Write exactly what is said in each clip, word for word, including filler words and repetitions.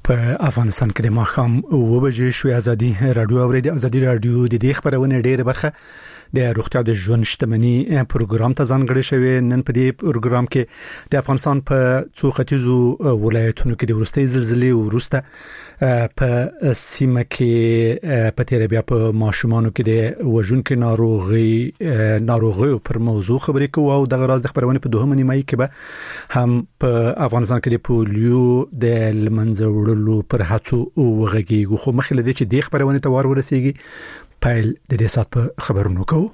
په افغانستان کې د ماښام اوه بجې شوې ازادي رادیو اوریدي ازادي رادیو د دې خبرونه ډېر برخه د روغتیا د ژوند شتمنۍ پروګرام ته ځانګړی شوی. نن په دې پروګرام کې د افغانستان په څو ختیځو ولایتونو کې د ورستۍ زلزلې وروسته په سیمه کې په تیر بیا په ماشومانو کې د وژونکو ناروغي ناروغي پر موضوع خبرې کوو او د غراز د خبرونه په دوهمه نیمه کې به هم په افغانستان کې د پولیو د لمنځه پر هڅو وغږیږو. خو مخکې لدې چې د خبرونه ته وار ورسیږي پایل د دې سات په خبرونو کوو.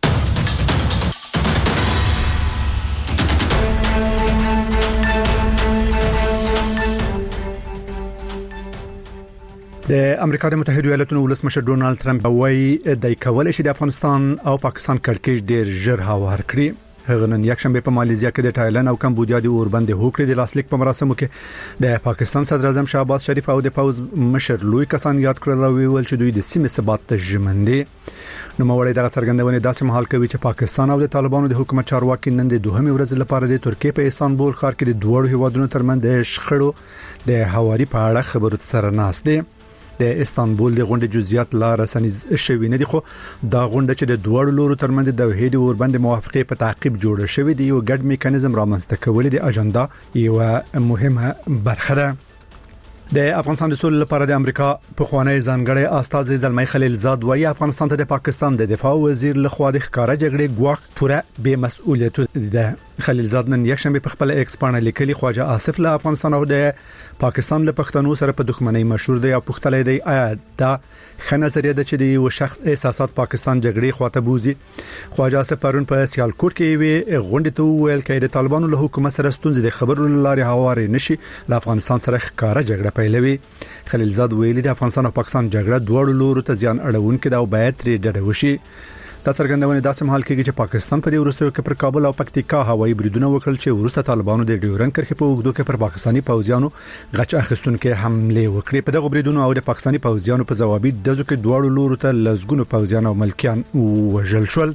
د امریکا د متحده ایالاتونو ولسمشر ډونالد ترامپ وايي د کولای شي د افغانستان او پاکستان کړکېچ ډېر ژر هوار کړي. هغه نن یک شنبه په مالیزیا کې د تایلند او کمبودیا د اوربند هوکړې د لاسلیک په مراسمو کې د پاکستان صدر اعظم شهباز شریف او د پوز مشر لوی کسان یاد کړل او ویل چې دوی د سیمې ثبات ته ژمن دي. نو مولوی دغه څرګندونه داسې مهال کوي چې پاکستان او د طالبانو د حکومت چارواکي نن د دوهمې ورځ لپاره د ترکیه په استانبول ښار کې د دوه هیوادونو ترمنځ د شخړو د هواري په اړه خبرو سره ناست دي. د استانبول د غونډې جزئیات لا رسنیز شوی نه دي، خو دا غونډه چې د دوه لورو ترمنځ د وحید اوربند موافقه په تعقیب جوړه شوې دی یو ګډ میکانیزم رامنځته کول دي اجنډا یو مهمه برخه ده. د افغانستان د سولې لپاره د امریکا په خوانی ځانګړی استاد زلمی خلیلزاد وايي افغانستان ته د پاکستان د دفاع وزیر لخوا د ښکارا جګړې ګواښ پوره بے مسؤلیت ده. خلیلزاد نن یک شنبه په خپل ایکس باندې لیکلي خواجه آصف له افغانستان او د پاکستان له پښتنو سره په دښمنۍ مشهور دی او پښتلې دی آیا دا ښه نظریه ده چې د یو شخص احساسات پاکستان جګړې خواته بوزي. خواجه آصف پرون په سیالکوټ کې وی غونډه ته ویل کې د طالبانو له حکومت سره ستونزې د خبرو لارې هوارې نشي له افغانستان سره ښکارا جګړه پیلوي. خلیلزاد ویلي د افغانستان او پاکستان جګړه دوه لورو ته ځان اړونکې ده او باید ترې ډډه وشي. دا څرګندونه داسې مهال کې چې پاکستان په دې وروستیو کې پر کابل او پکتیکا هوایي بریدونه وکړل چې وروسته طالبانو د ډیورن کرښې په اوږدو کې پر پاکستاني پوځیانو غچ اخیستونکو حمله وکړې. په دغه بریدونو او د پاکستاني پوځیانو په ځوابي دزو کې دوه لورو ته لزګونو پوځیان او ملکیان وژل شول.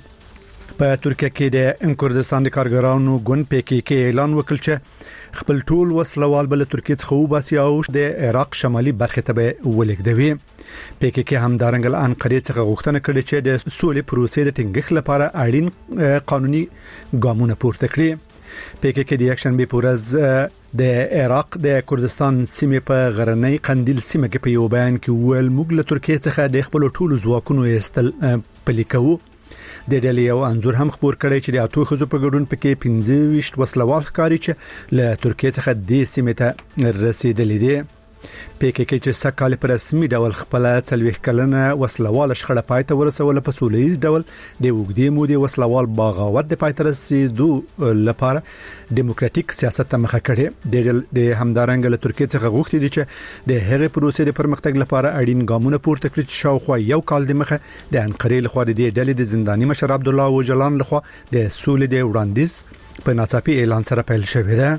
په ترکیه کې د کردستان د کارګرانو ګوند پی کی کی اعلان وکړ چې خپل ټول وسلوال بل ترکیه څخه وباسي او د عراق شمالي برخه ته ولګدوي. پی کی کی هم دارنګل انقرې څخه غوښتنه کړې چې د سولې پروسې د ټینګښت لپاره اړین قانوني ګامونه پورته کړي. پی کی کی د یک شنبه په ورځ د عراق د کردستان سیمې په غرنۍ قندیل سیمه کې په یو بیان کې ویل موږ له ترکیه څخه د خپل ټولو ځواکونو استل پلیکو. د ډلې یو انزور هم خبر کړی چې د اتو خزو په ګډون پکې پنځه ویشت وسلوال ښکاري چې له ترکیه څخه د سیمې ته رسیدلې دي. پی کی کی چې سکهال پر رسمي ډول خپل څلويخ کلنه وسلوال شخړه پای ته ورسول په سولېز ډول د وګړي مودي وسلوال باغاوت د پای ته رسیدو لپاره دیموکراتیک سیاست ته مخه کړي. د همدارنګ له ترکیه څخه غوښتي دي چې د هغې پروسې د پرمختګ لپاره اړین ګامونه پورته کړي چې شاوخوا یو کال د مخه د انقرې لخوا د ډلې د زنداني مشر عبد الله وجلان لخوا د سولې د وړاندیز په ناڅاپي اعلان سره پیل شوی دی.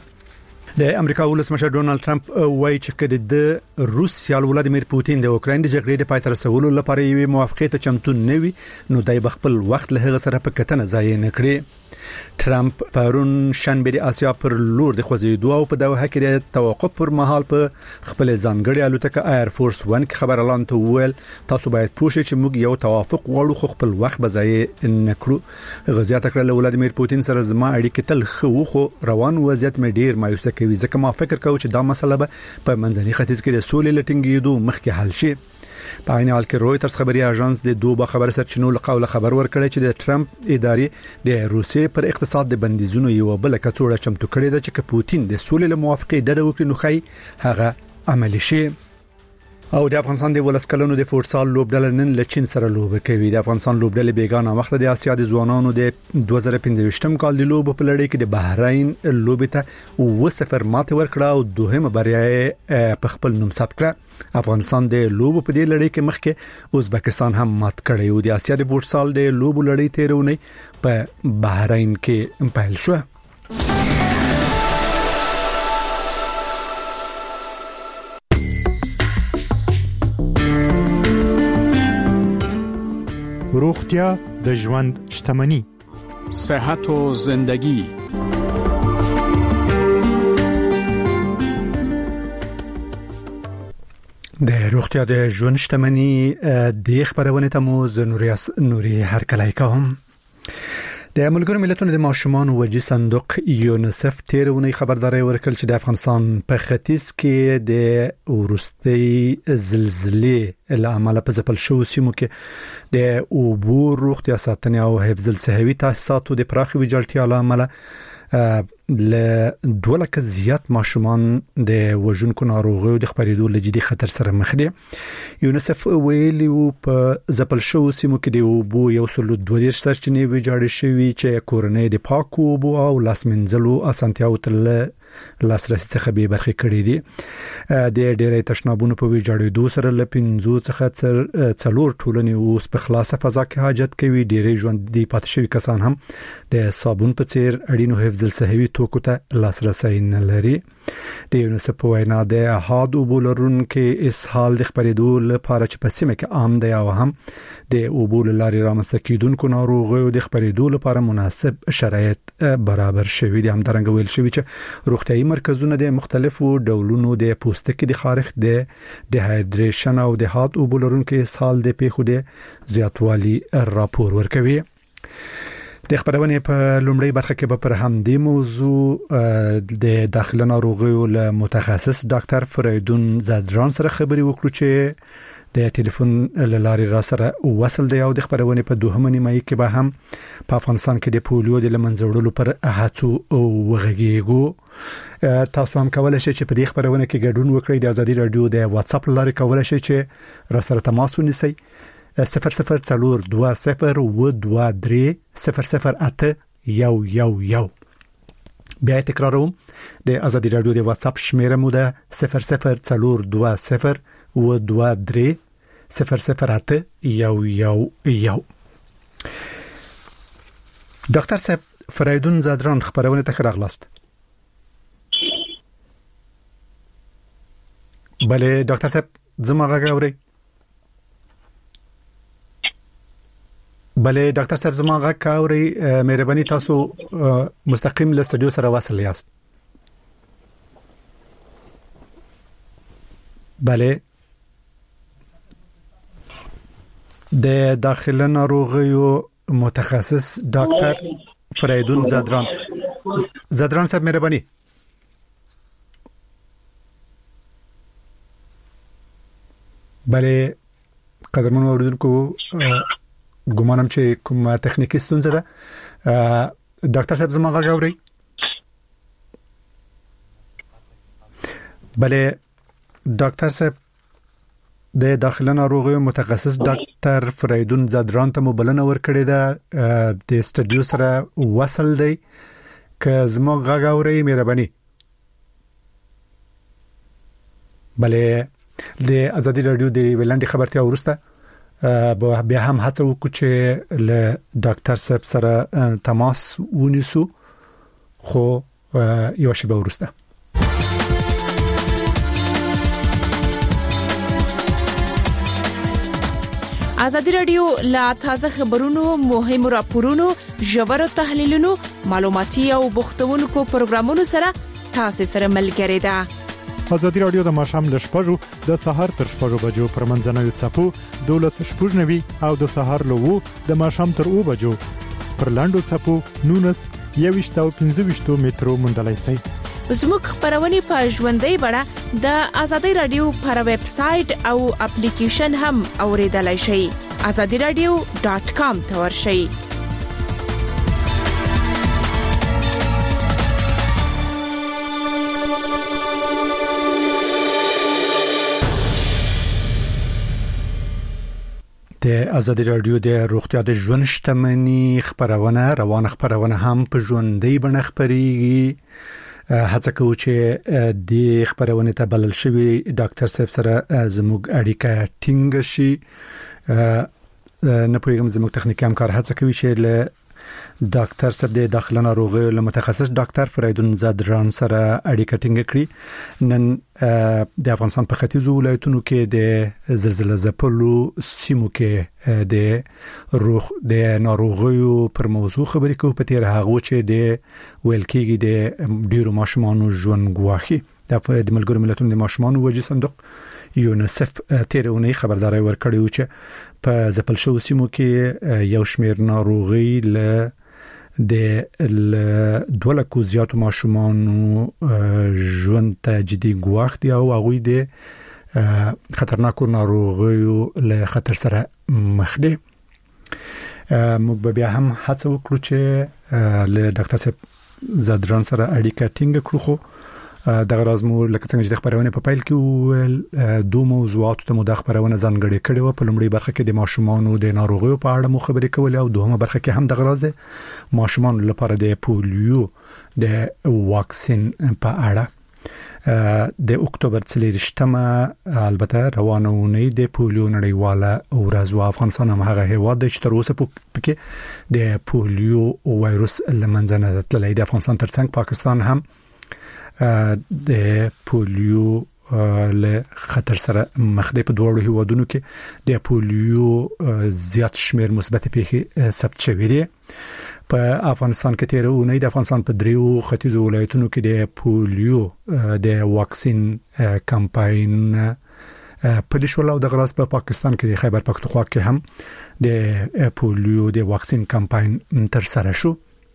د امریکا ولسمشر ډونالد ترامپ وایي چې کله د روسیا ولادیمیر پوتین د اوکراین د جګړې د پای ته رسولو لپاره یوې موافقه ته چمتو نه وي نو دای بخپل وخت له هغه سره په کتنه ځای نه کړی. ترامپ پرون شنبه د اسیا پر لور د خوځېدو او په دوه کې د توقف پر مهال په خپل ځانګړي الوتکه ایر فورس ون کې خبر اعلان ته ویل تاسو باید پوه شئ چې موږ یو توافق غواړو خو خپل وخت به ځای نه کړو. غزيات کړل ولادیمیر پوتین سره زما اړیکې تل خو خو روان وضعیت مې ډیر مایوسه کوي ځکه ما فکر کوم چې دا مسله به په منځني ختیځ کې د سولې لټینګېدو مخکې حل شي. په عین حال کې رويټرز خبري اژانس د دوه خبر سرچینو له قوله خبر ورکړی چې د ټرمپ ادارې د روسیې پر اقتصاد د بندیزونو یو بل کڅوړه چمتو کړې ده چې پوتین د سولې له موافقې ډډه وکړي نو خی هغه عملی شي. او د افغانستان د ولسکلونو د فوټسال لوبډله نن له چین سره لوبه کوي. د افغانستان لوبډله بیگانه وخت د آسیا د ځوانانو د دوه زره پنځه کال د لوب په لړۍ کې د بحرین لوبې ته و صفر ماته ورکړه او دوهمه بریا په خپل نوم ثبت کړه. افغانستان د لوب په دې لړۍ کې مخکې ازبکستان هم مات کړی او د آسیا د فوټسال د لوب لړۍ تیرونه په بحرین کې پیل شو. روغتیا د ژوند شتمني. صحت و زندگی. د روغتیا د ژوند شتمنۍ د خبرونه ته مو زنوریاس نوري هرکلای کوم. د ملګرو ملتونو د ماشومان وجې صندوق یونیسف تیرونی خبرداري ورکړل چې د افغانستان په ختیځ کې د ورستي زلزلې لامل په ځپل شو سیمو کې د اوبو روغتیا ساتنې او حفظ الصحوي تاسیساتو د پراخي ویجاړتیا لامل له دوه لکه زیات ماشومان د وژونکو ناروغیو د خپرېدو له جدي خطر سره مخ دي. یونیسف ویلي و په ځپل شو سیمو کې د اوبو یو سل دوه دېرش سرچینې ویجاړې شوي چې کورنۍ د پاکو اوبو او لاس منځلو اسانتیاو تر لاسرسي څخه به برخه کړې دي. د ډېرې تشنابونو په ویجاړېدو سره له پنځو څخه تر څلور ټولنې اوس په خلاصه فضا کې حاجت کوي. ډېرې ژوند دي پاتې شوي کسان هم د صابون په څیر اړینو حفظ الصحوي توکو ته لاسرسي نه لري. د یونیسف په وینا د احاد اوبو لرونکو اسهال د خپرېدو لپاره چې په سیمه کې عام دی او هم د اوبو لارې رامنځته کیدونکو ناروغیو د خپرېدو لپاره مناسب شرایط برابر شوي دي. همدارنګه ویل شوي چې روغتیايي مرکزونه د مختلفو ډولونو د پوستکي د خارښ د ډیهایډریشن او د هات اوبو لرونکو اسهال د پیښو د زیاتوالي راپور ورکوي. د خبرونه په لومړی برخه کې به پر همدې موضوع د داخله ناروغیو له متخصص ډاکټر فریدون زادران سره خبري وکړو چې د ټلیفون لارې را سره وصل دی او د خبرونه په دوهمه نیمه کې به هم په افغانستان کې د پولیو د لمنځوړلو پر هڅو وغږیږو. تاسو هم کولای شئ چې په دې خبرونه کې ګډون وکړئ. د ازادي رادیو د واتس اپ لارې کولای شئ چې را سره تماس ونیسئ. صفر صفر څلور دوه صفر و دوه درې صفر صفر اته یو یو یو. بیا تکراروم د ازادي رادیو د واتس اپ شمیره مو ده صفر صفر څلور دوه صفر و دوه درې صفر صفر اته یو یو یو. ډاکټر صاحب فریدون زادران خبرونه ته راغلاست. بله ډاکټر صاحب زما غږ اورئ؟ بله ډاکټر صاحب زما غږ اورئ؟ مهرباني تاسو مستقیم له سټوډیو سره وصل یاست. بله د داخله ناروغیو متخصص ډاکټر فریدون زادران زادران صاحب مهرباني. بله قدرمنو اوریدونکو ګومانم چې کوم تخنیکی ستونزه ده. ډاکټر صاحب زما غږ اورئ؟ بله ډاکټر صاحب د داخله ناروغیو متخصص ډاکټر فریدون زادران ته مبلنه ورکړې ده د سټوډیو سره وصل دی. که زما غږ اورئ مهرباني. بله د ازادي رادیو د ویلاندې خبرتیا ورسته بیا هم هڅه وکړو چې له ډاکټر صاحب سره تماس ونیسو خو یو شی به ورسته. ازادي رادیو لا تازه خبرونو مهمو راپورونو ژورو تحلیلونو معلوماتي او بوختونکو پروګرامونو سره تاسو سره ملګری ده. ازادي رادیو د ماشام له شپږو د سهار تر شپږو بجو پر منځنوي څپو دولس شپږ نوي او د سهار له وو د ماشام تر او بجو پر لاندو څپو نونس یويشت او پنځه ویشت مترو مندلای سي. زموږ خبرونه په ژوندۍ بڼه د ازادي رادیو پر ویب سټ او اپلیکیشن هم اوریدلای شئ. azadi radio dot com ته ورشئ. د ازادي رادیو د روغتیا د ژوند شتمنۍ خبرونه روانه خبرونه هم په ژوندۍ بڼه خبريږي. هڅه کوو چې د خبرونه ته بلل شوی ډاکټر صاحب سره زموږ اړیکه ټینګ شي. نه پوهیږم زموږ تخنیکی همکار هڅه کوي چې له ډاکټر صاحب د داخله ناروغیو له متخصص ډاکټر فریدون زادران سره اړیکه ټینګ کړي. نن د افغانستان په ختیځو ولایتونو کې د زلزلې ځپلو سیمو کې د روغ د ناروغیو پر موضوع خبرې کوو. په تیر هغه چې د ویل کېږي د ډیرو ماشومانو ژوند ګواخي. د ملګرو ملتونو د ماشومانو وجې صندوق یونیسف تیرونی خبرداري ورکړی چې په ځپل شو سیمو کې یو شمېر ناروغي له د دوله کو زیاتو ماشومان ژوند ته جدي ګواښ دی او هغه د خطرناکو ناروغیو له خطر سره مخ دي. موږ به بیا هم هڅه وکړو چې له ډاکټر صاحب زادران سره اړیکه ټینګ کړو. خو د غراز مو لکه څنګه چې د خبرونه په پایل کې ول دوه موضوعات ته مو د خبرونه ځانګړي کړي و. په لومړی برخه کې د ماشومانو د ناروغیو په اړه مو خبرې کولې او دوهمه برخه کې هم د غراز د ماشومانو لپاره د پولیو د واکسین په اړه. د اکتوبر څلورشتمه البته روانه ونې د پولیو نړیواله ورځ و. افغانستان هم هغه هیواد چې تر اوسه پکې د پولیو وایروس لمنځنه تللی. د افغانستان ترڅنګ پاکستان هم د پولیو له خطر سره مخ دی. په دوه هیوادونو کې د پولیو زیات شمیر مثبت پیښې ثبت شوې دي. په افغانستان کې تیر اونۍ د افغانستان په دریو ختیځو ولایتونو کې د پولیو د واکسین کمپاین په شول او د غراس په پاکستان کې د خیبر پختونخوا کې هم د پولیو د واکسین کمپاین تر سره شو.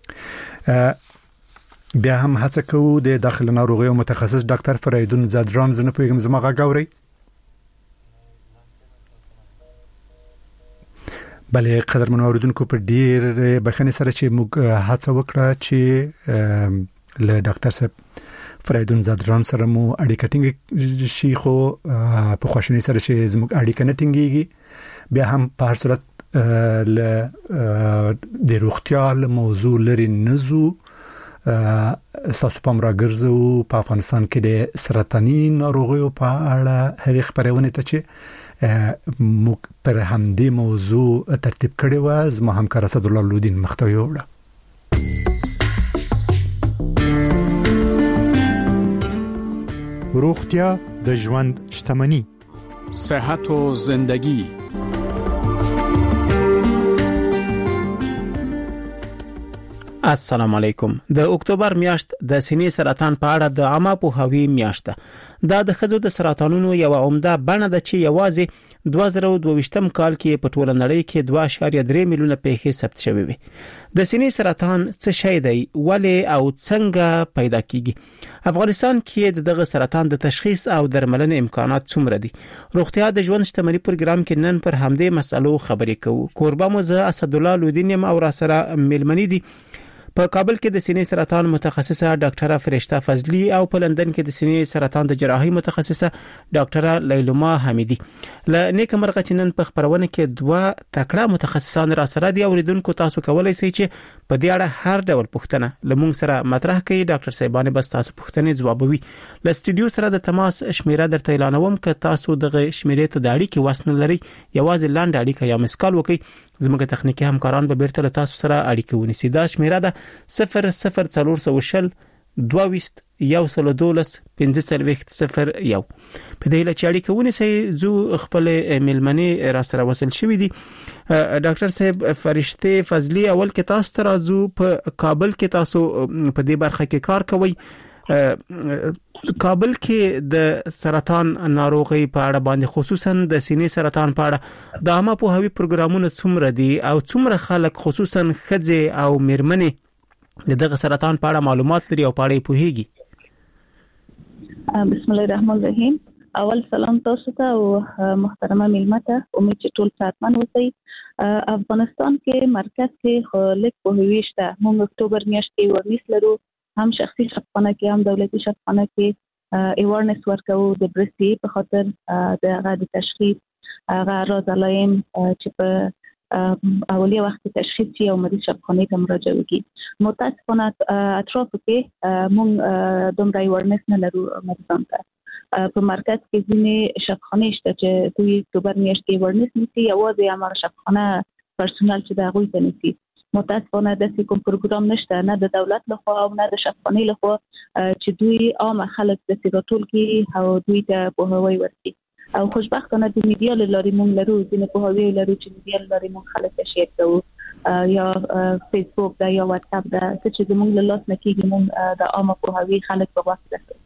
بیا هم هڅه کوو د داخله ناروغیو متخصص ډاکټر فریدون زادران زنه پیغام زما غاوري. بلې قدر منوردونکو په ډیر بخنه سره چې موږ هڅه وکړه چې له ډاکټر صاحب فریدون زادران سره مو اړیکه ټینګ شي. خو په خوشنۍ سره چې زموږ اړیکه نه ټینګيږي بیا هم په هر صورت له د روغتیا موضوع لري نزو تاسو په امر راګرځو. په افغانستان کې د سرطاني ناروغیو په اړه هغه خبرونه ته چې موږ پر همدې موضوع ترتیب کړی و. زما همکار اسد الله لودین محتوی وړه. روغتیا د ژوند شتمنی، صحت و زندگی. السلام علیکم. د اکتوبر میاشت د سینې سرطان په اړه د عامه پوهاوي میاشت ده. دا د ښځو د سرطانونو یو عمده بڼه ده چې یوازې دوه زره دوه ویشتم کال کې په ټوله نړۍ کې دوه اعشاریه درې میلیونه پیښې ثبت شوې وي. د سینې سرطان څه شی دی، ولې او څنګه پیدا کیږي؟ افغانستان کې دغه سرطان د تشخیص او درملنې امکانات څومره دي؟ روغتیا د ژوند شتمنی پروګرام کې نن پر همدې مسلو خبرې کوو. کوربه مو زه اسد الله لودین او را سره ملمنی دي. په کابل کې د سینې سرطان متخصصه ډاکټره فرشته فضلی او په لندن کې د سینې سرطان د جراحي متخصصه ډاکټره لیلما حمیدی. ل نیک مرغه چنن په خبرونه کې دوه تکړه متخصصان را سره دي. اوریدونکو تاسو کولای شئ چې په دې اړه هر ډول پوښتنه لمونږ سره مطرح کړئ. ډاکټر صاحبانه بس تاسو پوښتنې جوابوي. ل سټډیو سره د تماس شمیره درته اعلانوم که تاسو دغه شمیره ته د اړیکې واسنه لري. یوازې لاندې اړیکه یا مسکال وکړئ. زموږ تخنیکی همکاران به بیرته تاسو سره اړیکه ونیسي. دا شمیره ده صفر صفر څلور سوه شل دوه ویشت یو سل دولس پنځه څلوېښت صفر یو. په دې لچ اړیکه ونیسي. زو خپل ملمنې را سره وصل شوې دي. ډاکټر صاحب فرشته فضلی، اول کې تاسو ته راځو. په کابل کې تاسو په دې برخه کې کار کوئ. کابل کې د سرطان ناروغي په اړه باندې خصوصا د سینې سرطان په اړه د عامه پوهاوي پروګرامونه څومره دي او څومره خلک خصوصا ښځې او میرمنې دغه سرطان په اړه معلومات لري او په اړه پوهیږي؟ بسم الله الرحمن الرحیم. اول سلام تاسو ته او محترمه میلمته. امید چې ټول صحتمند اوسئ. افغانستان کې مرکز کې خلک پوهاوي شته. موږ اکتوبر میاشت کې ورنیس لرو. هم شخصي شفاخانه کې هم دولتي شفاخانه کې ایوارنس ورکو د برسي په خاطر د غږ تشخیص هغه راز علائم چې په اولیه وخت تشخیص شي او مریض شفاخانه ته مراجعه وکړي. متاسفانه اطراف کې موږ دومره ایوارنس نه لرو مریضان ته. په مرکز کې ځینې شفاخانه شته چې دوی اکتوبر میاشت کې ایوارنس نیسي. یوازې امر شفاخانه پرسونل چې د هغوی ته نیسي. متاسفانه داسې کوم پروګرام نشته، نه د دولت لخوا او نه د شفاخانې لخوا چې دوی عام خلک داسې راټول کړي او دوی ته پوهاوی ورکړي. او خوشبختانه د میډیا له لارې موږ لرو ځینې پوهاوی لرو چې میډیا له لارې موږ خلک ته شیر کوو، یا فیسبوک دا یا واتساپ دا چې زموږ له لاس نه کېږي موږ د عامه پوهاوی خلک په واسطه کوو.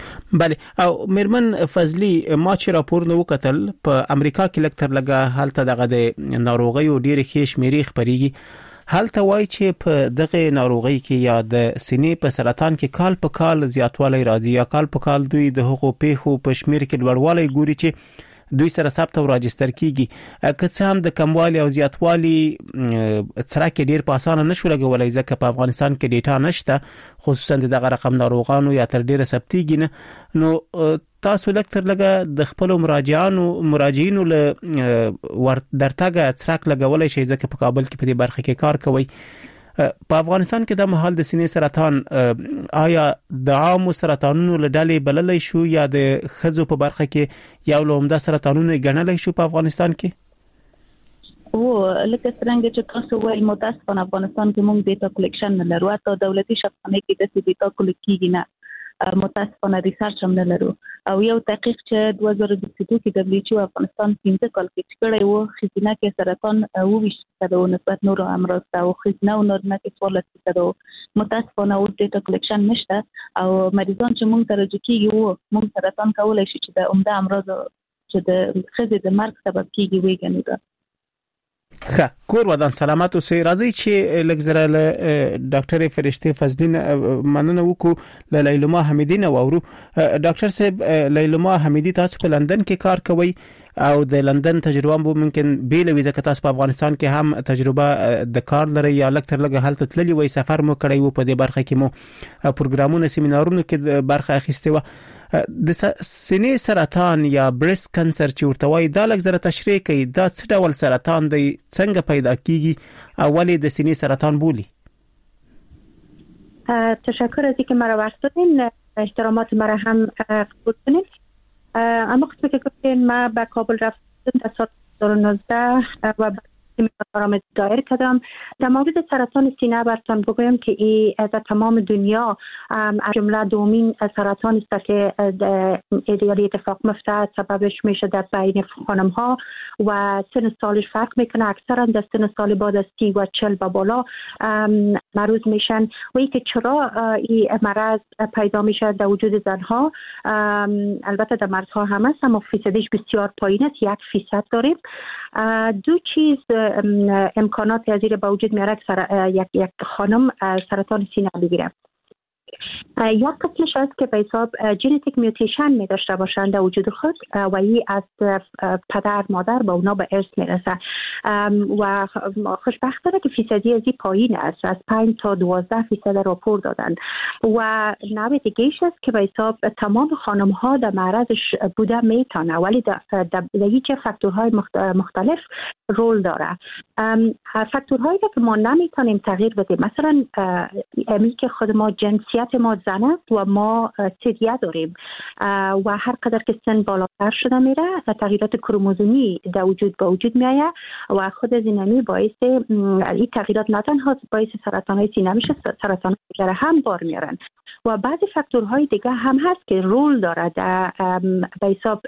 بله او مرمن فضلی ما چې راپور نو وکتل په امریکا کې لکتر لګه حالت دغه د ناروغي او ډیر خېش مری خبريږي حالت وای چې په دغه ناروغي کې یا د سینې په سرطان کې کال په کال زیاتوالی راځي یا کال په کال دوی د هغو پیښو په شمیر کې لوړوالی ګوري چې دوی سره ثبت او راجستر کیږي که څه هم د کموالي او زیاتوالي سره کې ډیر په اسانه نشو لګولای ځکه په افغانستان کې ډیټا نشته خصوصا دغه رقم ناروغانو یا تر ډیره ثبتيږي نو تاسو لکتر لګه د خپل مراجعانو مراجعینو له درتاګه څرک لګولای شي ځکه په کابل کې په دې برخه کې کار کوي په افغانستان کې د مهال د سینې سرطان آیا د عام سرطانونو له ډلې بللای شو یا د خزو په برخه کې یو له عمده سرطانونو ګڼلای شو په افغانستان کې او لکه څنګه چې تاسو وایي متاسفانه افغانستان کې موږ ډیټا کلیکشن نه لرو او دولتي شبکې کې د ډیټا کلیکشن نه متاسفانه ریسرچ هم نه لرو او یو تحقیق چې دوه زره دوه کې د دبليو ایچ او افغانستان پنځه کال کې کړی وو خزینه کې سرطان او ویشت د نسبت نور امراض او خزینه او نور نه کې څوارلس فیصد متاسفانه او ډیټا کلیکشن نشته او مریضان چې موږ ته راځي کیږي موږ سرطان کولای شي چې د عمده امراض چې د خزې د مرګ سبب کیږي ویګنو خا کور ودان سلامت اوسئ راځي چې لګزره له ډاکټر فرشته فضلین مننه وکړو له لیلما حمیدی نو ورو ډاکټر صاحب لیلما حمیدی تاسو په لندن کې کار کوئ او د لندن تجربه مو ممکن بیل وي ځکه تاسو په افغانستان کې هم تجربه د کار لري یا لکتر لګه حالت تللی وي سفر مو کړی وو په دې برخه کې مو پروګرامونه سیمینارونو کې برخه اخیسته و د سینې سرطان یا بریست کانسر چې ورته وایي دا لږ تشریح کوي دا څه ډول سرطان دی څنګه پیدا کیږي او ولې د سینې سرطان بولی تشکر از اینکه مرا وقت دادین احترامات مرا هم قبول کنید اما قسمی که گفتین ما به کابل رفتم در سال دو هزار و نوزده و آرامش دایر کردم در مورد سرطان سینه براتون بگویم که ای در تمام دنیا از جمله دومین سرطان است که ایدئالی اتفاق میفته سببش میشه در بین خانم ها و سن سالش فرق میکنه اکثرا در سن سال بعد از سی و چل و بالا مریض میشن و ای که چرا این مرض پیدا میشه در وجود زنها البته در مردها هم است اما فیصدش بسیار پایین است یک فیصد داریم دو چیز امکانات زیر با وجود میاره که یک یک خانم سرطان سینه بگیره یک قسمش است که به حساب ژنتیک میوتیشن می داشته باشند در وجود خود و این از پدر مادر به اونا به ارث میرسه و خوشبختانه که فیصدی از این پایین است از پنج تا دوازده فیصد راپور دادن و نوع دیگه‌اش است که به حساب تمام خانم ها در معرضش بوده میتونه ولی در هیچ فاکتورهای مختلف رول داره فاکتورهایی که ما نمیتونیم تغییر بدیم مثلا امی که خود ما جنسیت ما زن است و ما سیدیه داریم و هر قدر که سن بالاتر شده میره تغییرات کروموزومی در وجود با وجود میآید و خود از اینمی باعث این تغییرات نه تنها باعث سرطان های سینه میشه سرطان دیگر هم بار میارن و بعضی فاکتورهای دیگه هم هست که رول داره در به حساب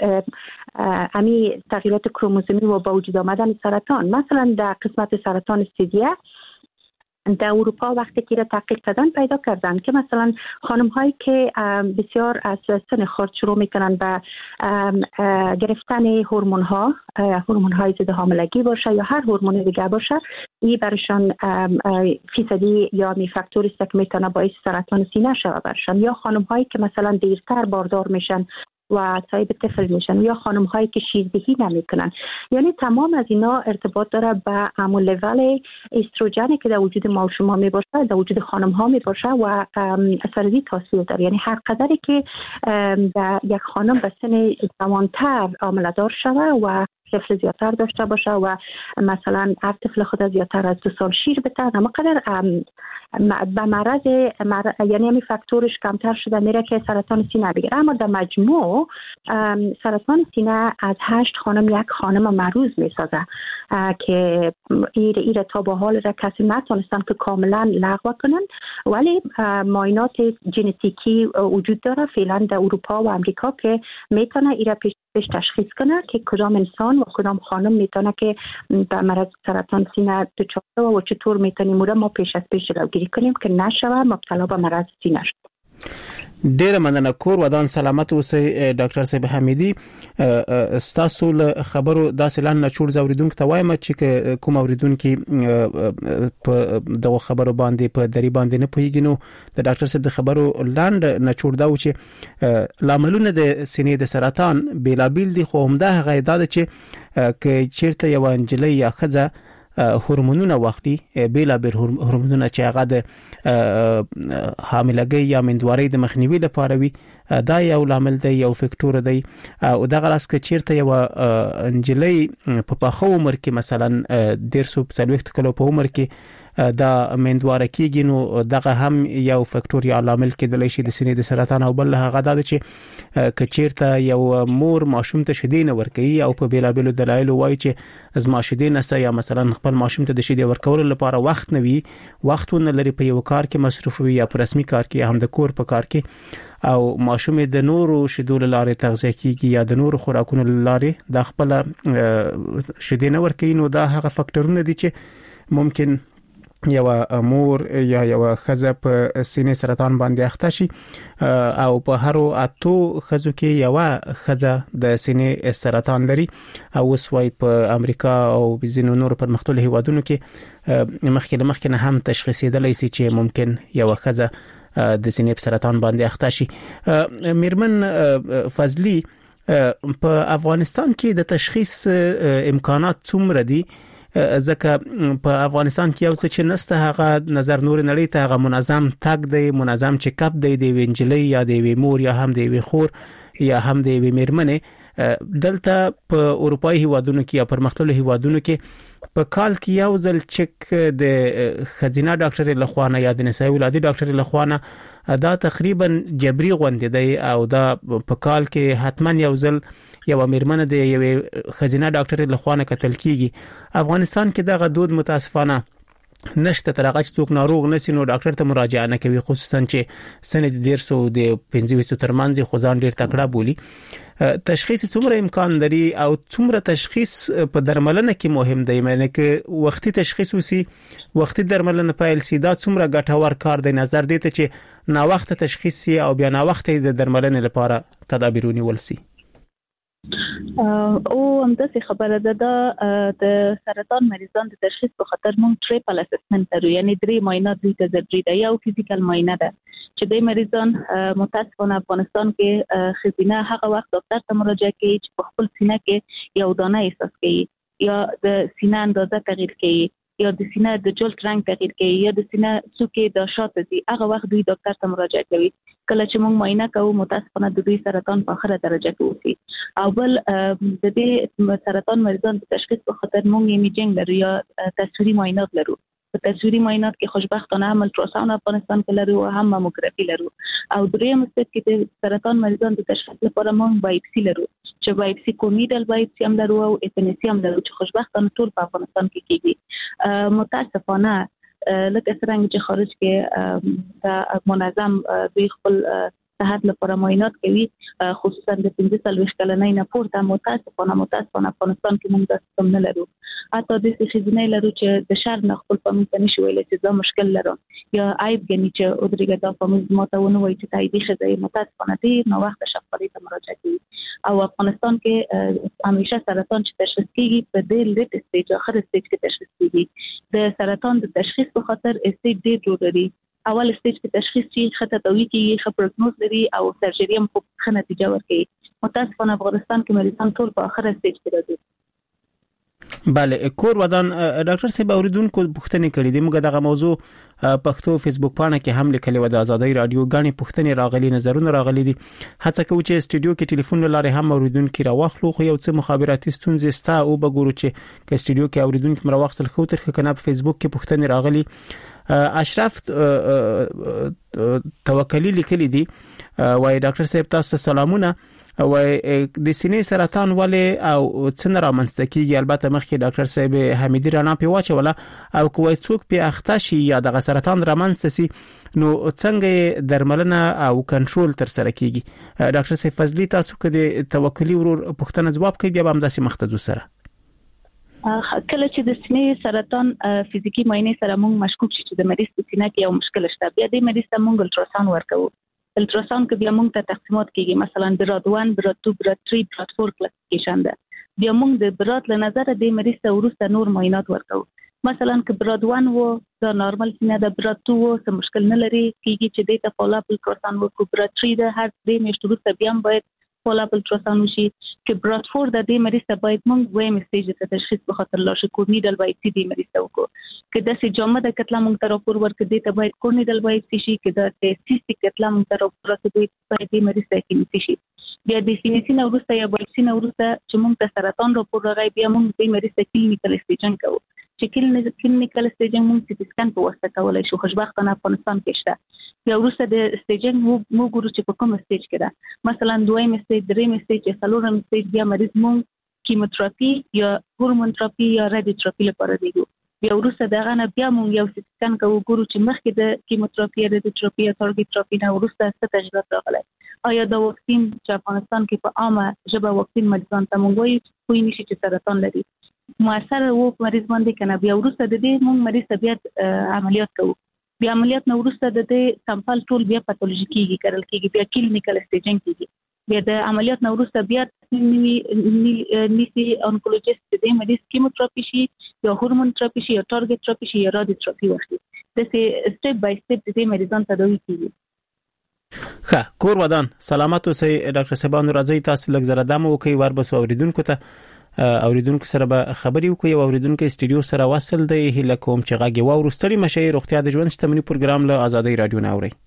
امی تغییرات کروموزومی و با وجود آمدن سرطان مثلا در قسمت سرطان سیدیه در اروپا وقتی که را تحقیق کردن پیدا کردن که مثلا خانم هایی که بسیار از سن خرد شروع میکنن به گرفتن هورمون ها هورمون های ضد حاملگی باشه یا هر هورمون دیگه باشه این برشان فیصدی یا می فاکتوری است که میتونه باعث سرطان سینه شوه برشان یا خانم هایی که مثلا دیرتر باردار میشن و صاحب طفل میشن یا خانم هایی که شیردهی نمیکنن یعنی تمام از اینا ارتباط داره به همون لول استروژنی که در وجود ما و شما می باشه در وجود خانم ها می باشه و اثری تاثیر داره یعنی هر قدری که یک خانم به سن جوانتر عامله‌دار شوه و طفل زیادتر داشته باشه و مثلا هر طفل خود زیادتر از دو سال شیر بده اما قدر به مرض مر... یعنی همین فاکتورش کمتر شده میره که سرطان سینه بگیره اما در مجموع سرطان سینه از هشت خانم یک خانم مریض میسازه که ایر ایر تا به حال را کسی نتونستن که کاملا لغو کنن ولی معاینات ژنتیکی وجود داره فعلا در اروپا و امریکا که میتونه ایر پیش پیش تشخیص کنه که کدام انسان و کدام خانم میتونه که به مرض سرطان سینه دچار و چطور میتونیم اون ما پیش از پیش جلوگیری کنیم که نشوه مبتلا به مرض سینه شد. ډیره مننه. کور ودان سلامت اوسئ ډاکټر صاحب حمیدي. ستاسو له خبرو داسې لاندې چور زوریدونکو ته وایم چې کوم اوریدونکو په دغه خبرو باندې په دری باندې نه پوهیږي نو د ډاکټر صاحب د خبرو لاندې نه چور دا و چې لاملونه د سینې د سرطان بیلابیل دي، خو همدا هغه دا چې ک چیرته یو انجلۍ یا خزه هورمونونه واخلي، بیلا بیر هورمونونه چې هغه د حاملګۍ یا مندوارۍ د مخنیوي لپاره وي، دا یو لامل دی، یو فکټور دی. او دا غلاس کې چیرته یو انجلۍ په پخو عمر کې مثلا ډیر سو څلويخت کلو په عمر کې دا مندواره کېږي، نو دغه هم یو فکټور یا لامل کېدلی شي د سینې د سرطان. او بل هغه دا چې کچیرته یو مور ماشوم ته شیدې نه ورکوي او په بیلابیلو دلایلو وایي چې زما شیدې نسه، یا مثلا خپل ماشوم ته د شیدې ورکولو لپاره وخت نه وي، وختونه لري په یو کار کې مصروف وي یا په رسمي کار کې، هم د کور په کار کې، او ماشوم د نورو شیدو لارې تغذیه کیږي یا د نورو خوراکونو لارې د خپل شیدې نه ورکوي، نو دا هغه فکټورونه دي چې ممکن یو امور یا یو خزه په سینې سرطان باندې اخته شي. او په هرو اتو خزو کې یو خزه د سینې سرطان لري، او وسوي په امریکا او بزینو نور پرمختللو هیوادونو کې مخکې مخکې نه هم تشخیصېدلی سي چې ممکن یو خزه د سینې سرطان باندې اخته شي. میرمن فضلی، په افغانستان کې د تشخیص امکانات څومره دي؟ ځکه په افغانستان کې یو څه چې نسته هغه نظر نور نړۍ ته هغه منظم تګ دی، منظم چیک اپ دی د وینجلۍ یا د مور یا هم د خور یا هم د میرمنې. دلته په اروپאי هیوادونو کې یا پرمختللو هیوادونو کې په کال کې یو ځل چک د خزینه ډاکټر له خوانه یا د نسایي ولادي ډاکټر له خوانه دا تقریبا جبري غونډه دی، او دا په کال کې حتما یو ځل یو میرمنه د یو خزینه ډاکټر له خوانه کتل کیږي. افغانستان کې دغه دود متاسفانه نشته، تر هغه چې څوک ناروغ نسی نو ډاکټر ته مراجعه نه کوي، خصوصا چې سند ډیر سو د پنځه ویشت ترمنځ خو ځان ډیر تکړه بولی. تشخیص څومره امکان لري او څومره تشخیص په درملنه کې مهم دی؟ معنی کې وختي تشخیص وسی، وختي درملنه پیل سي، دا څومره ګټور کار دی نظر دی ته چې نا وخت تشخیص سي او بیا نا وخت د درملنه لپاره تدابیرونه ولسي. او همداسې خبره ده د د سرطان مریضان د تشخیص په خاطر مونږ ټریپل اسسمنت لرو، یعنی درې معاینات دوی ته ضروري ده. یو فزیکل معاینه ده چې د مریضان متاسفانه افغانستان کې خزینه هغه وخت ډاکټر ته مراجعه کوي چې په خپل سینه کې یو دانه احساس کوي، یا د سینه اندازه تغییر کوي، یا د سینه د جلد رنگ تغییر کوي، یا د سینه څوکې د شاته دي، هغه وخت دوی ډاکټر ته مراجعه کوي. کله چې موږ معاینه کوو متاسفانه د دوی سرطان په اخره درجه کې وسی. او بل د دې سرطان مریضان د تشخیص په خاطر موږ ایمیجینګ لرو یا تصویري معاینات لرو. په تصویري معاینات کې خوشبختانه هم الټراساوند افغانستان کې لرو او هم ماموګرافي لرو. او دریم سټپ کې د سرطان مریضان د تشخیص لپاره موږ بایپسي لرو، چې بایپسي کومیډل بایپسي هم لرو او اتنسي هم لرو چې خوشبختانه ټول په افغانستان کې کیږي. متاسفانه لکه څنګه چې خارج کې د منظم دوی خپل صحت لپاره معاینات کوي، خصوصا د پنځه څلوېښت کلنۍ نه پورته. متاسفانه متاسفانه افغانستان کې موږ دا سیستم نه لرو. حتی د خزینې لرو چې د شر نه خپل فامیل ته نشي ویلی چې دا مشکل لرم، یا عیب ګڼي چې ودرېږه دا فامیل زما ته ونه وایي چې تاییدي ښځه متاسفانه ډېر ناوخته شفقلۍ ته مراجعه کوي. او افغانستان کې همیشه سرطان چې تشخیص کیږي په ډېر لیټ سټیج اخر سټیج کې تشخیص کیږي. د سرطان د تشخیص په خاطر سټیج ډېر جوړ لري. اول سټیج کې تشخیص چې خطه توي کې ښه پروګنوز لري او سرجري هم ښه نتیجه ورکوي. متاسفانه افغانستان کې مریضان ټول په اخر سټیج کې راځي. بله، کور ودان ډاکټر صاحب اوریدونکو پوښتنه کړې دي، موږ دغه موضوع پښتو فیسبوک پاڼه کې هم لیکلې و، د آزادۍ رادیو غاڼې پوښتنې راغلي، نظرونه راغلي دي. هڅه کوو چې استودیو کې ټلیفون لاره هم اوریدونکو راوخلو، خو یو څه مخابراتي ستونزې ستا او بګورو چې ک استودیو کې اوریدونکو مروخصل خو تر کنه په فیسبوک کې پوښتنې راغلي. اشرف توکلی لیکلي دي، وای ډاکټر صاحب تاسو سلامونه، وای د سینې سرطان ولې او څنګه رامنځته کیږي؟ البته مخکې ډاکټر صاحب حمیدي رانا په واچوله، او کوی څوک په اخته شي یا د سرطان رامنځته سي نو څنګه درملنه او کنټرول تر سره کیږي؟ ډاکټر صاحب فضلی تاسو کې توکلی ورور پوښتنه جواب کوي، بیا هم داسې مختزو سره کله چې د سینې سرطان فزیکی معاینه سره موږ مشکوک شي چې د مریض په سینه کې یو مشکل شته، بیا د مریض ته موږ الټراساوند ورکوو. الټراساوند کې بیا موږ ته تقسیمات کیږي، مثلا براد واحد، براد دوه، براد درې، براد چهار کلاسیفیکیشن ده. بیا موږ د براد له نظر د مریض ته ورسته نور معاینات ورکوو. مثلا که براد واحد وو دا نارمل سینه ده، براد دوه وو څه مشکل نه لري کیږي چې د ته فالو اپ الټراساوند وکړو. براد درې ده هر درې میاشتې وروسته بیا هم باید فالو اپ الټراساوند وشي. که براد چهار ده د مریض ته باید موږ وایم سټیج ته تشخیص په خاطر لاشه کورنیډل باید د مریض ته وکړو. که د سي جامه د کتله موږ ته راپور ورکړي ته باید کورنیډل باید شي، که د سیستیک کتله موږ ته راپور ورکړي باید د مریض ته کینی شي. بیا د سینې نه ورسته یا باکسین ورسته چې موږ ته سرطان راپور راغی بیا موږ د مریض ته کلینیکل سټیجنګ کوو. چې کلینیکل سټیجنګ موږ سي ټي سکان په واسطه کولای شو. خوشبختانه افغانستان کې شته. بیا ورسته د سټیجنګ موږ ګورو چې په کوم سټیج کې ده، مثلا دویم سټیج، دریم سټیج، څلورم سټیج بیا مریض موږ کیموتراپي یا هورمون تراپي یا رادیوتراپي لپاره دیږو. بیا ورسته دغه نه بیا موږ یو سي ټي سکان کوو، ګورو چې مخکې د کیموتراپي، رادیوتراپي یا ټارګټ تراپي نه ورسته څه تغیرات راغلي. آیا دا واکسین چې افغانستان کې په عامه ژبه واکسین مریضان ته موږ وایي کوی نشي چې سرطان لري موثر وو مریض باندې کنه. بیا ورسته د دې موږ مریض ته بیا عملیات کوو. بیا عملیات نو ورسته د دې سامپل ټول بیا پاتولوژیکي کېږي، کېږي بیا کلینیکل سټیجنګ کېږي. بیا د عملیات نو ورسته بیا نیسی انکولوژیست د مریض کیموتراپي شي یا هورمون تراپي شي یا ټارګټ تراپي شي یا رادیوتراپي وشي. د سې سټپ بای سټپ د دې مریضان تداوي کیږي. ښه کور ودان سلامت اوسئ ډاکټر صاحبان، راځي تاسو لږ زره دمو کوي ور بس اوریدونکو ته اوریدونکو سره به خبري وکړي او اوریدونکو استډیو سره وصل دی. هله کوم چې غاګي و ورستړي مشه روغتیا د ژوند شتمنۍ پروګرام له آزادۍ رادیو نه اوري.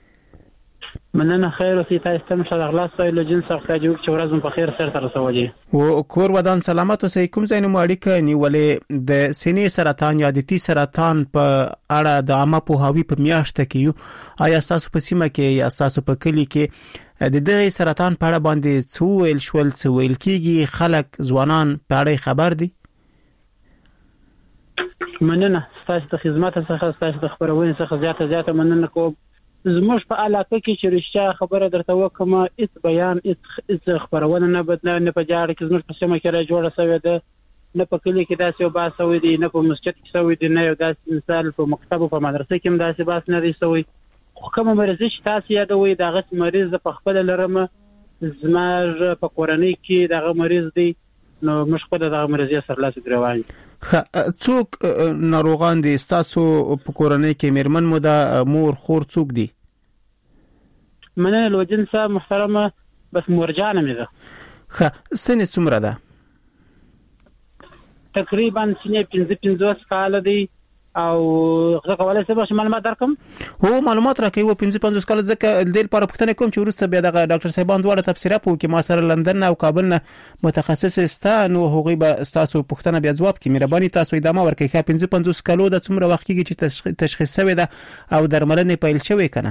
مننه خیر اوسئ، تاسو ته مشه د غلاس ویلو جنس څخه جوړ چې ورځم په خیر سره رسولي. او کور ودان سلامت اوسئ. کوم ځای نو اړیکه نیولې د سینې سرطان یا د تی سرطان په اړه د عامه پوهاوی په میاشت کې یو، آیا تاسو په سیمه کې یا تاسو په کلی کې د دې سرطان په اړه باندې څو ویل شول، څو ویل کېږي، خلک ځوانان په اړه خبر دي؟ مننه تاسو ته خدمت څخه تاسو د خبرونه څخه زیاته زیاته مننه کوم. زموږ په علاقه کې چې رښتیا خبره درته وکم، هیڅ بیان هیڅ خبرونه نه بدنه نه په جاړه کې زموږ په سیمه کې را جوړه شوې ده، نه په کلی کې داسې یو باس شوی دی، نه په مسجد کې شوی دی، نه یو داسې مثال په مکتب او په مدرسه کې هم داسې باس نه دی شوی. خو کوم مریض چې تاسو یادوي دغه مریض په خپل لرم زموږ په کورنۍ کې دغه مریض دی، نو موږ خپل دغه مریض سره لاس ګروان. څوک ناروغان دي تاسو په کورنۍ کې؟ میرمن مو د مور خور څوک دي؟ مننه لوجن صاحب محترمه، بس مورجانه مې ده. ښه سنې څومره ده؟ تقریبا سنې پنځه پنځوس کال دی او زه کولای شم معلومات درکم. هو معلومات راکوي و پنځه پنځوس کال، ځکه د دې لپاره پوښتنه کوم چې ورسته بیا د ډاکټر صاحبان دواړه تفسیره پوه کې ما سره لندن او کابل نه متخصص استا، نو هغه به تاسو پوښتنه بیا جواب کې مهرباني تاسو ادامه ورکړئ. ښه پنځه پنځوس کالو د څومره وخت کې چې تشخیص شوی ده او درملنه پیل شوی کنه؟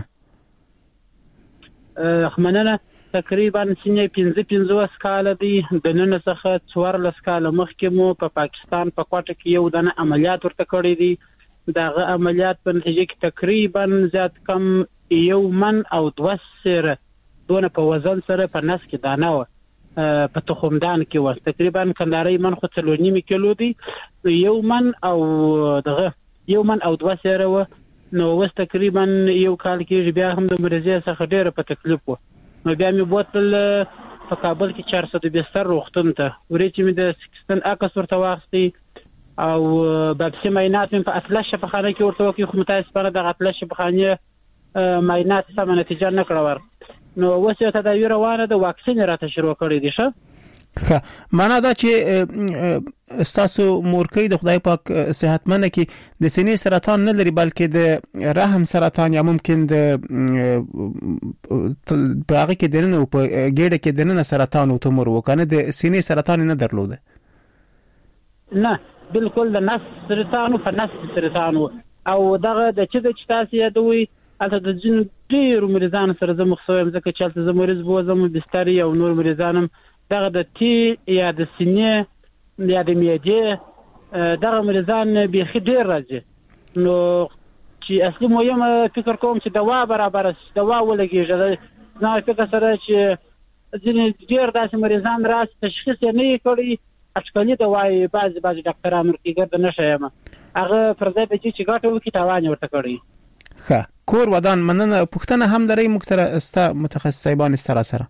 مننه تقریبا سنې پنځه پنځوس کال دی. د نن څخه څوارلس کال مخکې مو په پاکستان په کوټه کې یو دنه عملیات ورته کړی دی. دغه عملیات په نتیجه کې تقریبا زیات کم یو من او دوه سره دونه په وزن سره په نس کې دانه و په تخمدان کې و. تقریبا کنداري من خو څلور نیم کیلو دی، یو من او دغه یو من او دوه سره و. نو وس تقریبا یو کال کې بیا هم د مریضۍ څخه ډېر په تکلیف و. نو بیا مې بوتل په کابل کې چهار سوه بستر روغتون ته ورې چې مې د سکستن عکس ورته واخیستی او بابسي معاینات مې په اطلس شفاخانه کې ورته وکړي، خو متاسفانه دغه اطلس شفاخانې معاینات سمه نتیجه نه کړه ور. نو اوس یو تداوی روانه ده، واکسین راته شروع کړی دی. ښه ښه معنا دا چې ستاسو مورکۍ د خدای پاک صحتمنه کې د سینې سرطان نه لري، بلکې د رحم سرطان یا ممکن د په هغه کې دننه او په ګېډه کې دننه سرطان او تومور وکنه، د سینې سرطان نه درلوده؟ نه بالکل د نس سرطان او په نس سرطان او دغه د چې د تاسو یادوي اته د جن ډیر مریضان سره زموږ سویم، ځکه چې تاسو مریض بو زموږ بستر او نور مریضانم دغه د تی یا د سینې یا د معدې دغه مریضان به خډیر راځي. نو چې اصلي مهم فکر کوم چې دوا برابر شي، دوا ولګیږي. نو فکر سره چې ځینې ډیر داسې مریضان راځي تشخیص یې نه کړی، اټکلي دوايي بعض بعض ډاکټرانو کې ګرځ نه شایم هغه پر ځای چې ګټه وکړي تاوان ورته کړی. ښه کور ودان مننه. پښتنه هم لري مختره متخصصان سره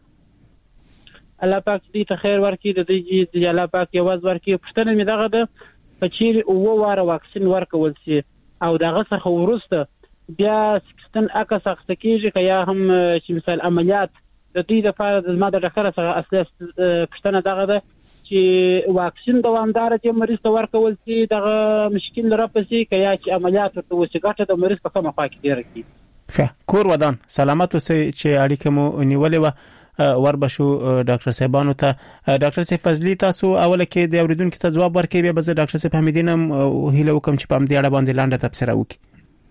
الله پاک دې ته خیر ورکړي، د دې د الله پاک یواز ورکړي. پښتنه مې دغه د پچیر او واره واکسین ورکول شي او دغه څخه ورسته بیا سکستن اکا سخت کیږي که یا هم چې مثال عملیات د دې لپاره د ماده ډاکټر سره اصلي پښتنه دغه ده چې واکسین دوامدار چې مریض ته ورکول شي دغه مشکل راپسې که یا چې عملیات ورته وشي ګټه د مریض په کومه خوا کې ډیره کیږي. ښه کور ودان سلامت اوسئ. چې اړیکه مو نیولې و وربشو ډاکټر صاحبانو ته. ډاکټر صاحب فضلی تاسو اوله کې د اوریدونکو ته جواب ورکړئ، بیا به ډاکټر صاحب حمیدین هم هیله وکم چې په دې اړه باندې لاندې تبصره وکړي.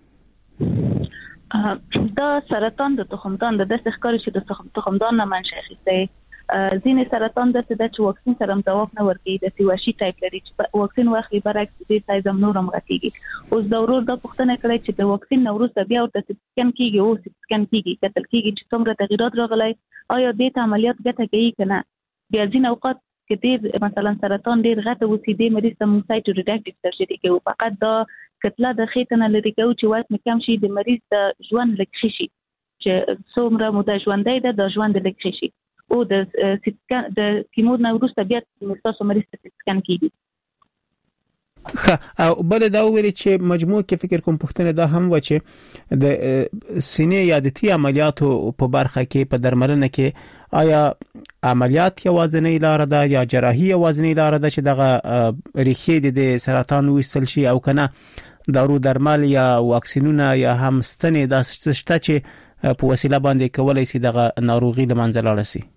دا سرطان د تخمدان د داسې ښکاري چې د تخمدان نه منشأ اخیستی. ځینې سرطان داسې ده چې واکسین سره هم ځواب نه ورکوي، د سیواشي ټایپ لري چې واکسین واخلي برعکس دې سایز هم نور هم غټیږي. اوس د ورور دا پوښتنه کړې چې د واکسین نه وروسته بیا ورته سټ سکن کیږي او سټ سکن کیږي کتل کیږي چې څومره تغیرات راغلي، آیا دې ته عملیات ګټه کوي کنه. بیا ځین اوقات کې دې مثلا سرطان ډیر غټ وسی دې مریض ته موږ سایټو ریډکټیو سرجری کوي، فقط دا کتله د خېټه نه لري کوي چې وزن کم شي، د مریض د ژوند لږ شي چې څومره موده ژوندۍ ده د ژوند لږ شي او د سکن د کیمو نه وروسته بیا تاسو مریض ته سکن کیږي. او بل دا ویل چې مجموع کې فکر کوم پښتنه دا هم و چې د سینې یادتی عملیاتو په برخه کې په درملنه کې آیا عملیات یوازینی لار ده یا جراحي یوازینی لار ده چې دغه ریښې د سرطان وېستل شي او کنه دارو درمل یا واکسینونه یا هم ستنې د شته چې په وسیله باندې کولای شي دغه ناروغي د منځ لاړ شي.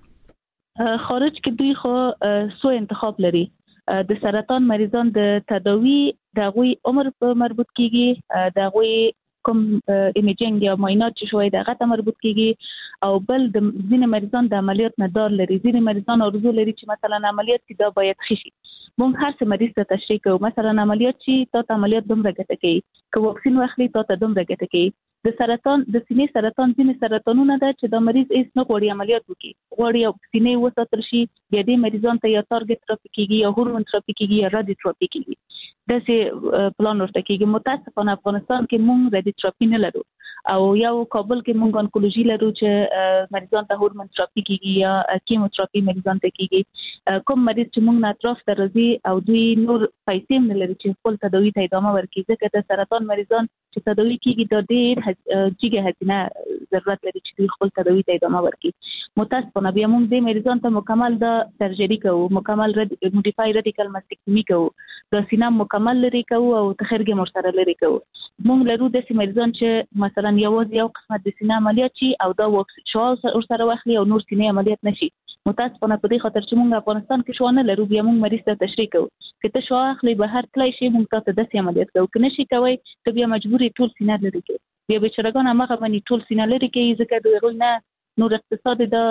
خارج کې دوی خو سو انتخاب لري. د سرطان مریضان د تداوی د غوي عمر په مربوط کیږي، د غوي کوم ایمیجینګ یا معاینات چې شوی دغه ته مربوط کیږي او بل د ځینې مریضان د عملیات نه دار لري. ځینې مریضان ارزو لري چې مثلا عملیات کې دا باید خشي. مونږ هر څه مریض ته تشریح کوو، مثلا عملیات چې تا ته عملیات دومره ګټه کوي، که واکسین واخلي تا ته دومره ګټه کوي. د سرطان د سینې سرطان ځینې سرطانونه ده چې د مریض هیڅ نه غواړي عملیات وکړي، غواړي او سینې وساتل شي، بیا دې مریضان ته یا ټارګټ تراپي کیږي یا هورمون تراپي کیږي یا رادیو تراپي کیږي. داسې پلان ورته کیږي. متاسفانه افغانستان کې مونږ رادیو تراپي نه لرو او یو کابل کې مونږ انکولوژي لرو چې مریضان ته هورمون تراپي کیږي یا کیمو تراپي مریضان ته کیږي. کوم مریض چې مونږ نه اطراف ته راځي او دوی نور پیسې نه لري چې خپل تداوی ته ادامه ورکړي، ځکه د سرطان مریضان چې تداوی کیږي د ډېر جګه هزینه ضرورت لري چې دوی خپل تداوی ته ادامه ورکړي. متاسفانه بیا موږ د مریضان ته مکمل د سرجری کوو، مکمل موډیفای رادیکال ماستکټومي کوو، د سینه مکمل لري کوو او تخرګ مرسره لري کوو. موږ لرو د مریضان چې مثلا یوازې یو قسمت د سینه عملیات شي او دا وکس شو ورسره واخلي او نور سینې عملیات نشي. متاسفانه په دې خاطر چې موږ افغانستان کې شو نه لرو، بیا موږ مریض ته تشریح کوو چې ته شو اخلي بهر تلای شي، موږ ته د سینې عملیات کوو، کنه شي کوي ته بیا مجبورې ټول سینه لري کوي. بیا بچرګان هغه باندې ټول سینه لري کوي ځکه دوی نه نور اقتصاد د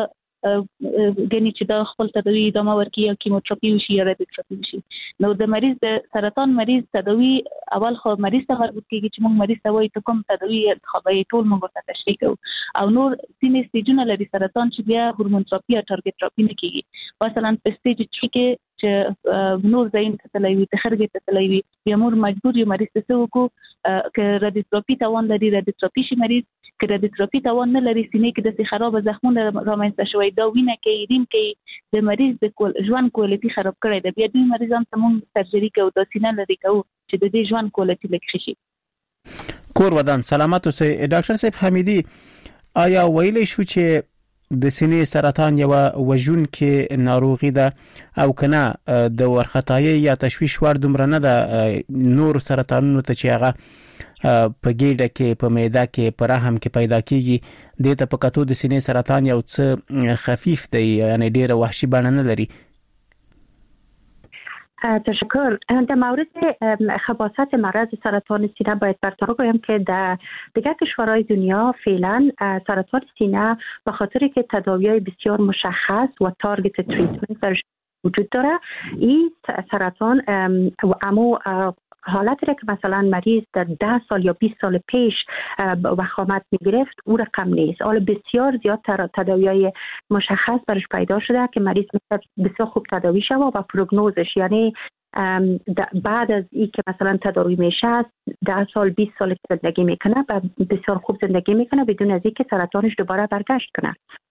ګنې چې دا خپل تداوی ادامه ورکړي یا کیموتراپي وشي یا رادیوتراپي وشي. نو د مریض د سرطان مریض تداوی اول خو مریض ته مربوط کیږي چې موږ مریض ته وایي ته کوم تداوی انتخابي ټول موږ ته تشریح کوو او نور سینې سټیجونه لري سرطان چې بیا هورمون تراپي یا ټارګټ تراپي نه کیږي. مثلا په سټیج تری کې چې نور زین ته تلوي تخرګ ته تلوي بیا مور مجبور یو مریض ته وکړو ک رادیوتراپي توان لري رادیوتراپي شي مریض ک رادیوتراپي توان نه لري سینې کې د خراب زخمونه رامنځته شوی دا وینه کې ریم کې د مریض د کول ژوند کوالټي خراب کړي دا بیا د مریضان ته مونږ سرجری کوو د سینې لري کوو چې د دې ژوند کوالټي لږ شي. کور ودان سلامت اوسئ. ډاکټر صاحب حمیدي آیا ویلې شو چې د سینې سرطان یو وژونکې ناروغي ده او کنه د ورختای یا تشویش ور دومره نه ده نور سرطانونو ته چې هغه په ګیډه کې په معده کې په رحم کې پیدا کیږي د ته په کتو د سینې سرطان یو څه خفیف دی یعنی ډیره وحشي بڼه نه لري. تشکر. در مورد خباثت مرض سرطان سینه باید برطرف بگویم که در دیگر کشورهای دنیا فعلا سرطان سینه به خاطر که تداوی‌های بسیار مشخص و تارگت تریتمنت در وجود داره این سرطان و امو حالتی را که مثلا مریض در ده سال یا بیست سال پیش وخامت میگرفت او رقم نیست. حالا بسیار زیاد تداوی‌های مشخص برش پیدا شده که مریض بسیار خوب تداوی شود و پروگنوزش یعنی بعد از این که مثلا تداوی میشه ده سال بیست سال زندگی میکنه و بسیار خوب زندگی میکنه بدون از اینکه سرطانش دوباره برگشت کنه.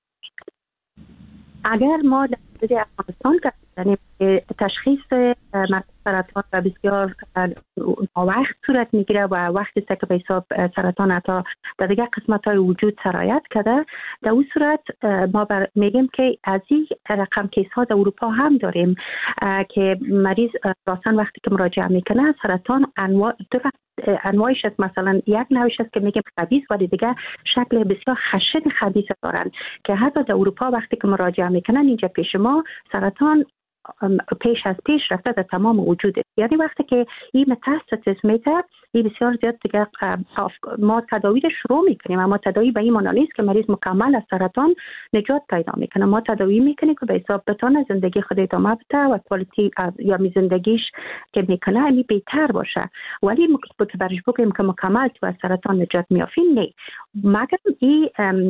اگر ما در افغانستان یعنی تشخیص سرطان و بسیار وقت صورت میگیره و وقتی است که به حساب سرطان حتی در دیگه قسمت های وجود سرایت کرده، در اون صورت ما میگیم که از این رقم کیس ها در اروپا هم داریم که مریض راسن وقتی که مراجعه میکنه سرطان انواع دو انواعش است. مثلا یک نوعش است که میگیم خبیث ولی دیگه شکل بسیار خشن خبیث دارن که حتی در اروپا وقتی که مراجعه میکنن اینجا پیش ما سرطان پیش از پیش رفته در تمام وجوده. یعنی وقتی که این متاستاسیس میده این بسیار زیاد دیگه ما تداوی رو شروع میکنیم، اما تداوی به این معنی نیست که مریض مکمل از سرطان نجات پیدا میکنه. ما تداوی میکنیم که به حساب بتونه زندگی خود ادامه بده و کوالیتی یا می زندگیش که میکنه این بهتر باشه، ولی که برش بگیم که مکمل تو از سرطان نجات میافیم نه، مگر این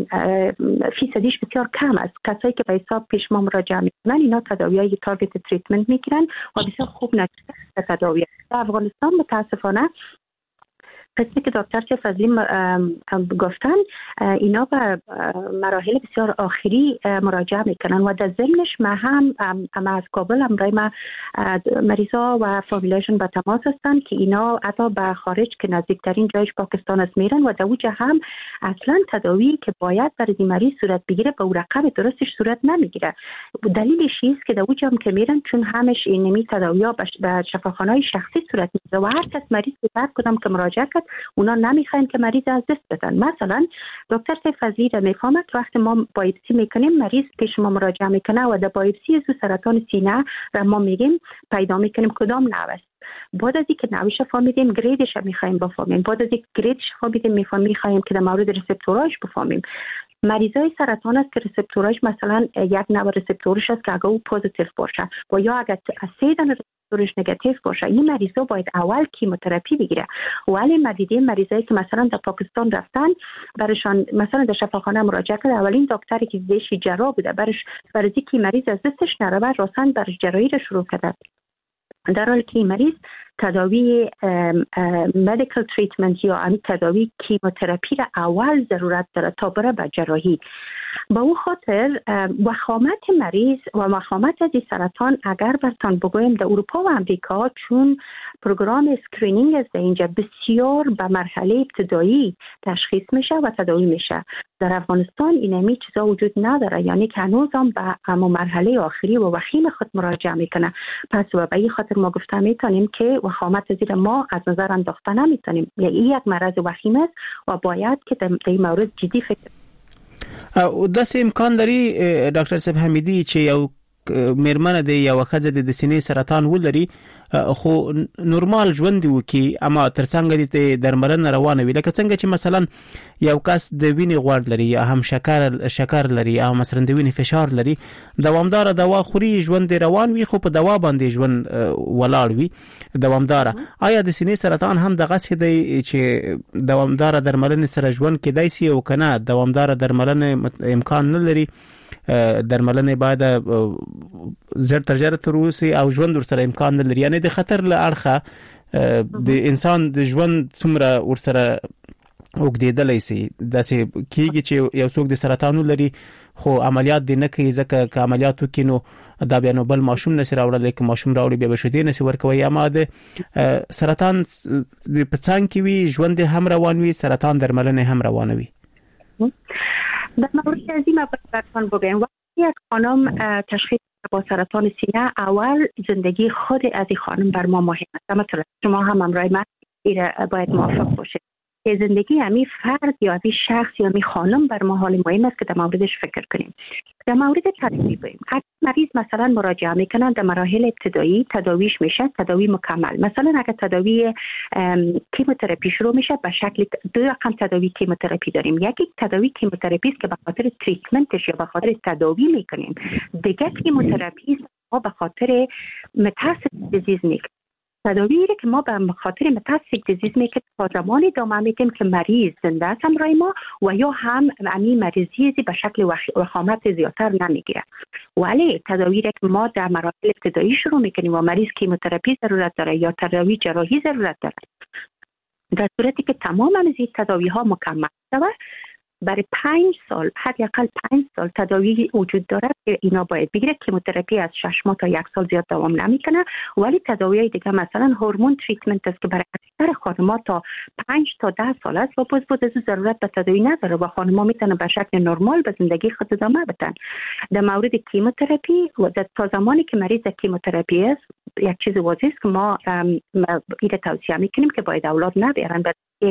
فیصدیش بسیار کم است. کسایی که به حساب پیش ما مراجعه میکنن اینا تداویای تارگت تریتمنت میگیرن و بسیار خوب نتیجه تداوی. در افغانستان متاسفانه قسمی که دکتر چه فضلی گفتن اینا به مراحل بسیار آخری مراجعه میکنن و در ضمنش ما هم اما از کابل هم برای ما مریضا و فامیلشون به تماس هستن که اینا حتی به خارج که نزدیکترین جایش پاکستان است میرن و در اوجه هم اصلا تداوی که باید برای مریض صورت بگیره به رقم درستش صورت نمیگیره. دلیلش است که در اوجه هم که میرن چون همش این نمی تداوی‌ها به شفاخانه‌های شخصی صورت میگیره و هر کس مریض به کدام که مراجعه کرد اونا نمیخواین که مریض از دست بدن. مثلا دکتر سیف فضلی را میفهمه که وقتی ما بایپسی میکنیم مریض پیش ما مراجعه میکنه و در بایپسی از سرطان سینه را ما میگیم پیدا میکنیم کدام نوع است. بعد از اینکه نوعش فهمیدیم گریدش میخوایم بفهمیم، بعد از اینکه گریدش فهمیدیم میخوایم که در مورد ریسپتورایش بفهمیم. مریضای سرطان است که ریسپتورایش مثلا یک نوع ریسپتورش است که اگه او پوزیتیو باشه و یا اگه سه دانه ریسپتورش نگاتیو باشه این مریضا باید اول کیموتراپی بگیره. ولی ما دیدیم مریضایی که مثلا در پاکستان رفتن برشان مثلا در شفاخانه مراجعه کرد، اولین دکتری که دیشی جراح بوده برش برای که مریض از دستش نره راسن برش جراحی رو شروع کرده، در حالی که مریض تداوی مدیکال تریتمنت یا هم تداوی کیموتراپی را اول ضرورت داره تا بره به جراحی. با او خاطر وخامت مریض و وخامت از سرطان اگر برتان بگویم در اروپا و امریکا چون پروگرام اسکرینینگ از اینجا بسیار به مرحله ابتدایی تشخیص میشه و تداوی میشه. در افغانستان این همی چیزا وجود نداره، یعنی که هنوز هم به اما مرحله آخری و وخیم خود مراجعه میکنه. پس و به این خاطر ما گفته میتونیم که وخامت زیر ما از نظر انداخته نمیتونیم، یعنی یک مرض وخیم است و باید که در این مورد جدی فکر. او داسې امکان لري ډاکټر صاحب حمیدي چې یو میرمنه د یو ښځه د سینې سرطان ولري خو نورمال ژوند وکي اما ترڅنګ د درملنه روانه وي، لکه څنګه چې مثلا یو کس د وینې غوړ لري یا هم شکر شکر لري یا مثلا د وینې فشار لري، دوامدار دوا خوري ژوند روان وي خو په دوا باندې ژوند ولاړ وي دوامدار. آیا د سینې سرطان هم دغه څه دی چې دوامدار درملنه سره ژوند کېدای شي او کنه دوامدار درملنه امکان نه لري؟ درملنه باید زر تر زر تر اوسه او ژوند ورسره امکان نه لري، یعنی د خطر له اړخه د انسان د ژوند څومره ورسره وګدیدلای شي. داسې کیږي چې یو څوک د سرطان لري خو عملیات دی نه کوي ځکه که عملیات وکینو دا بیا نو بل ماشوم نسی راوړل کې ماشوم راوړي بیا به شودي نسی ورکوي، اما د سرطان په څنګه کې وي ژوند هم روان وي سرطان درملنه هم روانه وي. در مورد از این براتون بگم وقتی یک خانم تشخیص با سرطان سینه اول زندگی خود از این خانم بر ما مهم است. مثلا شما هم امرای من باید موافق باشید که زندگی همی فرد یا همی شخص یا همی خانم بر ما حال مهم است که در موردش فکر کنیم. در مورد تداوی بریم. اگر مریض مثلا مراجعه میکنن در مراحل ابتدایی تداویش میشه تداوی مکمل. مثلا اگر تداوی کیموتراپی شروع میشه به شکل دو رقم تداوی کیموتراپی داریم. یکی تداوی کیموتراپی است که به خاطر تریتمنتش یا به خاطر تداوی میکنیم. دیگه کیموتراپی است که به خاطر متاسس دیزیز میکنیم. تداویی که ما به خاطر متاسک دیزیز میکنیم تا زمانی ادامه میدیم که مریض زنده است همراه ما و یا هم امی مریضی به شکل وخامت زیادتر نمیگیره. ولی تداویی که ما در مراحل ابتدایی شروع میکنیم و مریض کیموتراپی ضرورت داره یا تداوی جراحی ضرورت داره، در صورتی که تمام از این تداوی ها مکمل شود برای پنج سال حداقل پنج سال تداوی وجود داره که اینا باید بگیره. کیموتراپی از شش ماه تا یک سال زیاد دوام نمیکنه، ولی تداوی دیگه مثلا هورمون تریتمنت است که برای اکثر خانم‌ها تا پنج تا ده سال است و باز باز از ضرورت به تداوی نداره و خانم‌ها میتونن به شکل نرمال به زندگی خود ادامه بدن. در مورد کیموتراپی و تا زمانی که مریض کیموتراپی است یک چیز واضحه است که ما این توصیه میکنیم که باید اولاد نبرن، بلکه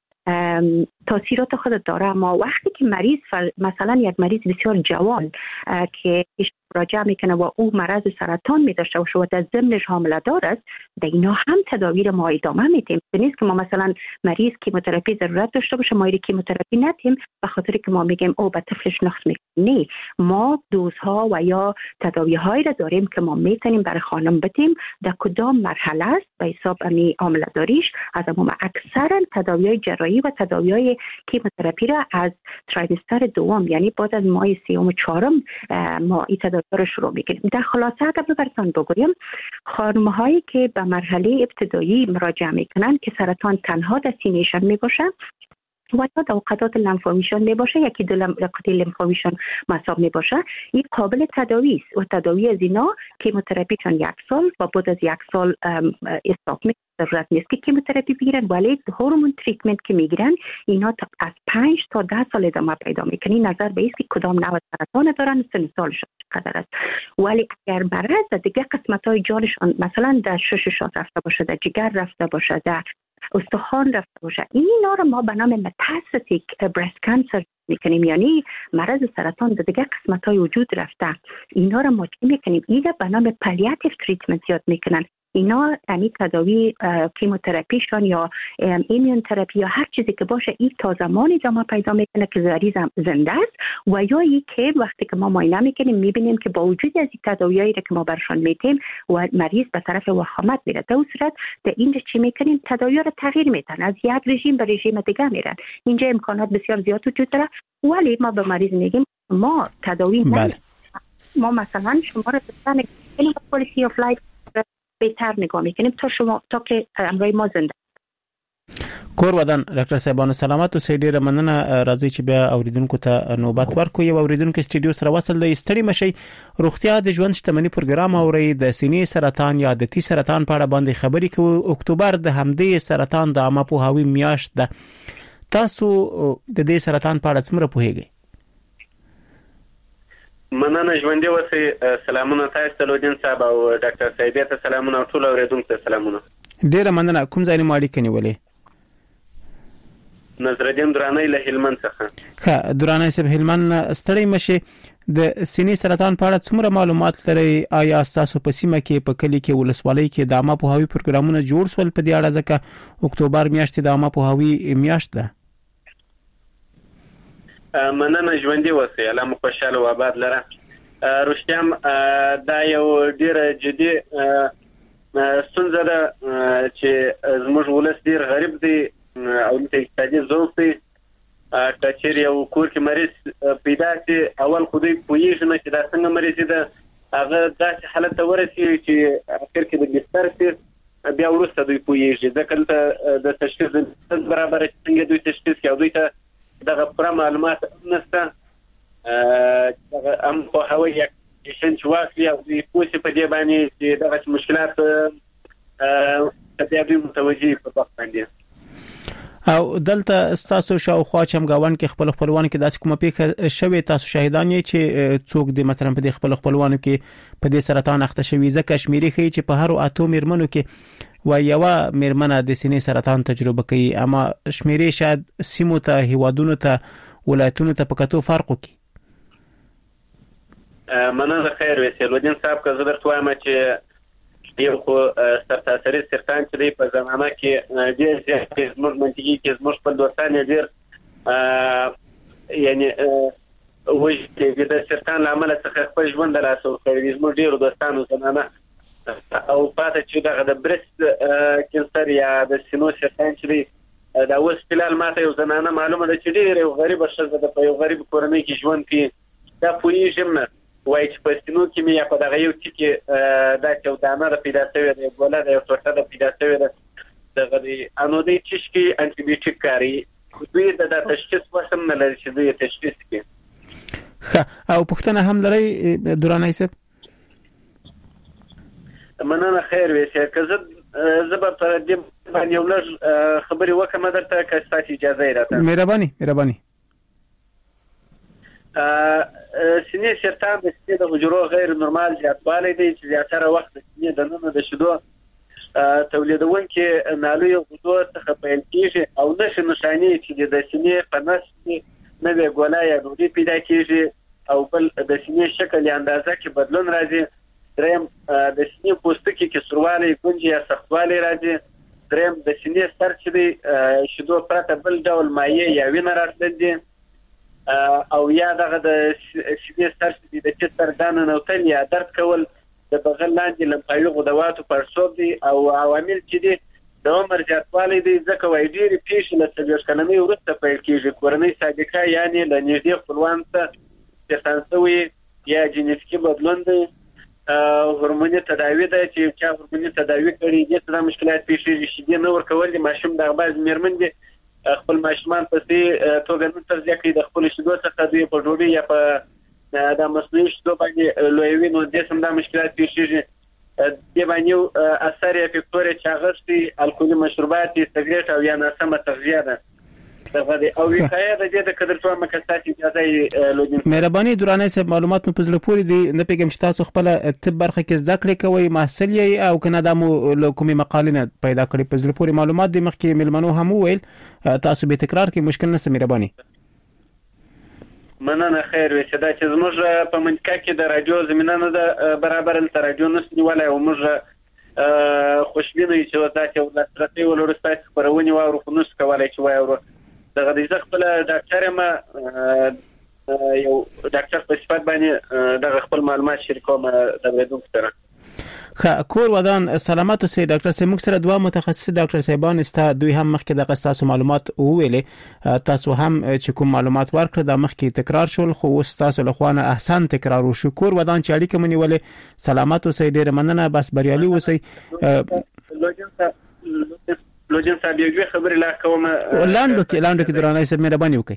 تاثیرات خود داره. اما وقتی که مریض مثلا یک مریض بسیار جوان که مراجعه میکنه و او مرض سرطان میداشته و شما در ضمنش حامله دار است، در اینا هم تداوی ما ادامه میدیم. نیست که ما مثلا مریض کیموتراپی ضرورت داشته باشه ما کیموتراپی ندیم به خاطر که ما میگیم او به طفلش نقص میکنه. نه، ما دوزها و یا تداوی هایی را داریم که ما میتونیم برای خانم بدیم. در کدام مرحله است به حساب امی حامله داریش. از اما اکثرا تداوی های جراحی و تداوی های کیموتراپی را از تریمستر دوم یعنی بعد از ماه سوم و چهارم ما این تداوی را شروع میکنیم. در خلاصه اگر براتون بگویم، خانم هایی که به مرحله ابتدایی مراجعه میکنن که سرطان تنها در سینه‌شان میباشه و یا در قطعات لنفاویشون میباشه، یکی دو قطعه لنفاویشون مصاب میباشه، این قابل تداوی است و تداوی از اینا کیموتراپی چون یک سال و بعد از یک سال استاپ میکنه. ضرورت نیست که کیموتراپی بگیرن، ولی هورمون تریتمنت که میگیرن اینا از پنج تا ده سال ادامه پیدا میکنه. نظر به است که کدام نوع سرطان دارن، سن سالشون چقدر است. ولی اگر مرض دیگه قسمت های جانشان مثلا در شششان رفته باشه، در جگر رفته باشه، در استخوان رفته باشه، اینا رو ما به نام متاستیک برست کانسر میکنیم، یعنی مرض سرطان در دیگه قسمت های وجود رفته. اینا رو ما چی میکنیم؟ اینا به نام پالیاتیو تریتمنت یاد میکنن. اینا یعنی تداوی کیموتراپیشون یا ایمیون تراپی یا هر چیزی که باشه این تا زمانی ادامه پیدا میکنه که مریض زنده است و یا این که وقتی که ما معاینه میکنیم میبینیم که با وجود از این تداویایی که ما برشان میدیم و مریض به طرف وخامت میره، در صورت در اینجا چی میکنیم؟ تداوی رو تغییر میدن، از یک رژیم به رژیم دیگه میرن. اینجا امکانات بسیار زیاد وجود داره، ولی ما به مریض میگیم ما تداوی نه، ما مثلا شما رو بستن پالیسی اف لایف بهتر نگاه میکنیم تا شما تا که امروی ما زنده. کور ودان ډاکټر صاحبانو سلامات اوسئ. ډیره مننه. راځي چې بیا اوریدونکو ته نوبت ورکو. یو اوریدونکو سټډیو سره وصل دی. ستړي مشي. روغتیا د ژوند شتمنۍ پروګرام اوري. د سینې سرطان یا د تی سرطان په اړه باندې خبرې کوو. اکتوبر د همدې سرطان د عامه پوهاوي میاشت ده. تاسو د دې سرطان په اړه څومره پوهیږئ؟ مننه ژوندې اوسئ. سلامونه تاسو ته لودین صاحب او ډاکټر صاحب ته سلامونه او ټول اوریدونکو ته سلامونه. ډیره مننه. کوم ځای نه اړیکه نیولې؟ نظرالدین درانی له هلمند څخه. ښه درانی صاحب هلمند، ستړي مشي. د سینې سرطان په اړه څومره معلومات لري؟ آیا تاسو په سیمه کې په کلی کې ولسوالۍ کې د عامه پوهاوي پروګرامونه جوړ سول په دې اړه؟ ځکه اکتوبر میاشت د عامه پوهاوي میاشت ده. مننه ژوندې اوسئ. الله مو خوشاله او آباد لره. رښتیا دا یو ډیر جدي ستونزه ده چې زموږ ولس ډیر غریب دی او د اقتصادي ضعف دی. کچېر یو کور کې مریض پیدا شي، اول خو دوی پوهېږي نه چې دا څنګه مریض ده، هغه داسې حالت ته ورسېږي چې اخر کې د بستر شي، بیا وروسته دوی پوهېږي. ځکه دلته د تشخیص برابره څنګه دوی تشخیص کوي او دوی ته دغه پوره معلومات نشته. دغه هم پوهاوی یک پیشن چې واخلي او دوی پوه شي په دې باندې چې دغه مشکلات بیا دوی متوجه په وخت باندې. او دلته تاسو شاوخوا چمګاون کې خپل خپلوان کې داسې کومه پیښه شوې تاسو شاهدان یې چې څوک د مثلا په دې خپل خپلوانو کې په دې سرطان اخته شوی؟ ځکه شمیرې ښیي چې په هر اتو میرمنو کې و یو میرمنه د سینې سرطان تجربه کوي، اما شمیرې شاید سیمو ته، هیوادونو ته، ولایتونو ته په کتو فرق وکړي. مننه خیر وسیل ودین صاحب. که زه درته وایم چې یو خو سرتاسري سرطان چې دی په زمانه کې ډېر زیات زموږ منطقي کې زموږ خپل دوستان یې ډېر یعنې وژلي د سرطان له امله څخه خپل ژوند له لاسه ورکړی. زموږ ډېرو دوستانو زمانه او پاتې چې دغه د برست کینسر یا د سینو سرطان چې دا اوس فلال ماته یو زنانه معلومه ده چې ډېر یو غریب ښځه ده په یو غریب کورنۍ کې ژوند کوي دا پوهېږم نه وایي چې په سینو کې مې یا په دغه یو ټکي داسې یو دانه ده پیدا شوې ده یو ګوله ده یو ټوټه ده پیدا شوې ده دغه د انودي ټشکي انټي بیوټیک کاري دوی د تشخیص وسم نه لري چې دوی تشخیص کوي. ښه او پوښتنه هم لري دراني صاحب؟ مننه خیر ویسه که زه زه به پر دې باندې یو لږ خبرې وکم درته که ستاسو اجازه راته. مهرباني مهرباني. سینې سرطان د سینې د حجرو غیر نورمال زیاتوالی دی چې زیاتره وخت د سینې د ننه د شیدو تولیدونکي نالیو غدو څخه پیل کیږي او نښې نښانې چې د سینې په نس کې نوې ګوله یا ډوډۍ پیدا کیږي او بل د سینې شکل یا اندازه کې بدلون راځي. دریم د سینې پوستکي کې سوروالی ګونجې یا سختوالی راځي. دریم د سینې سر چې دی شیدو پرته بل ډول مایع یا وینه راتلل دي او یا دغه د سینې سر چې دی د چتر دانه نوتل یا درد کول د بغل لاندې لمفاوي غدواتو پړسوب دي او عوامل چې دي د عمر زیاتوالی دی ځکه وایي ډېرې پیښې له څلوېښت کلنۍ وروسته پیل کېږي. کورنۍ سابقه یعنې له نږدې خپلوانو څخه سرطان شوی یا جینیټیکي بدلون دی. هورموني تداوی ده چې چا هورموني تداوی کړي دي څه مشکلات پیښیږي شیدې نه ورکول دي ماشوم د بعض میرمن دي خپل ماشومان په دې توګه نه ترځي کوي د خپل شیدو څخه دوی په ډوډۍ یا په د مصنوعي شیدو باندې لویوي نو د سم د مشکلات پیښیږي. د باندې اثر یا فکتوري چاغستي الکولي مشروبات سیګریټ او یا ناسمه تغذیه ده دغه او وقایه د دې د قدر څو مکسات اجازه لودین. مهرباني درانه صاحب معلومات مو پزله پوری دي نه پیګم چې تاسو خپل طب برخه کې زده کړې کوي محصل یې او کنه د مو کومي مقالینه پیدا کړی پزله پوری معلومات د مخکې ملمنو هم ویل تاسو به تکرار کې مشکل نه مهرباني. مننه خیر وي چې دا چې زموږ په منطقه کې د رادیو زمينه نه ده برابر تر رادیو نسنی ولا او موږ خوشبینه یو چې تاسو ولسترتي ولورستای خبرونه واورو خو نس کولای چې واورو دغه د ځخ خپل ډاکټر ما یو ډاکټر په صفات باندې دغه خپل معلومات شریکوم د ورېدو سره. خ کور ودان سلامت اوسئ ډاکټر صاحب. موږ سره دوه متخصص ډاکټر صاحبان است دوی هم مخکې د قصاص معلومات وویلې تاسو هم چې کوم معلومات ورکړه د مخکې تکرار شول خو اوس تاسو له خوانه احسان تکرار وشو. کور ودان چې اړیکه منیولې سلامت اوسئ ډیر مننه بس بریالي اوسئ. لوجن صاحب یو خبر لا کوم لاندو کې لاندو کې درانه صاحب مهرباني وکړئ.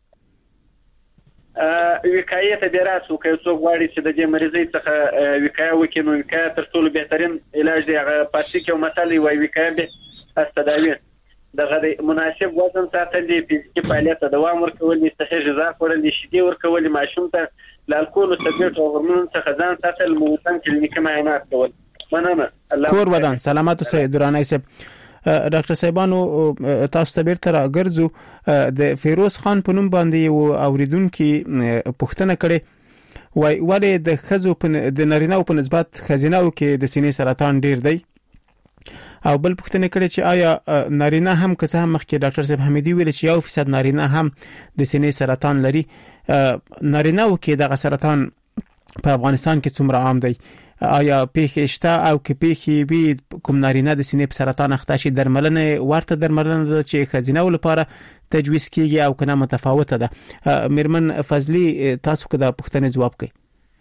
وقایه ته دراسو کوي څو غواړي چې د دې مریضۍ څخه وقایه وکړي نو وقایه تر ټولو بهترین علاج دی. هغه پاتې کې مثالي وای وقایه به استداوی دغه مناسب وزن ساتل دي فزیکي فعالیت دوام ورکول دي صحي غذا خورل دي شیدې ورکول ماشوم ته ل الکول او سګریټ او هورمون څخه ځان ساتل موتن کلینیکي معاینات کول. مننه. کور ودان سلامت اوسئ درانه صاحب. ډاکټر صاحبانو تاسو ته بیرته راګرځو د فیروز خان په نوم باندې یو اوریدونکو پوښتنه کړې وای ولې د خزو په د نارینه په نسبت خزینه او کې د سینې سرطان ډیر دی او بل پوښتنه کړې چې آیا نارینه هم که څه هم مخکې ډاکټر صاحب حمیدي ویل چې یو فیصد نارینه هم د سینې سرطان لري نارینه او کې د سرطان په افغانستان کې څومره عام دی آیا پیښې شته او کې پیښې وي کوم نارینه د سینې په سرطان اخته شي درملنه ورته درملنه ده چې خزینه لپاره تجویز کیږي او کنه متفاوته ده. میرمن فضلی تاسو کدا پوښتنه جواب کړئ.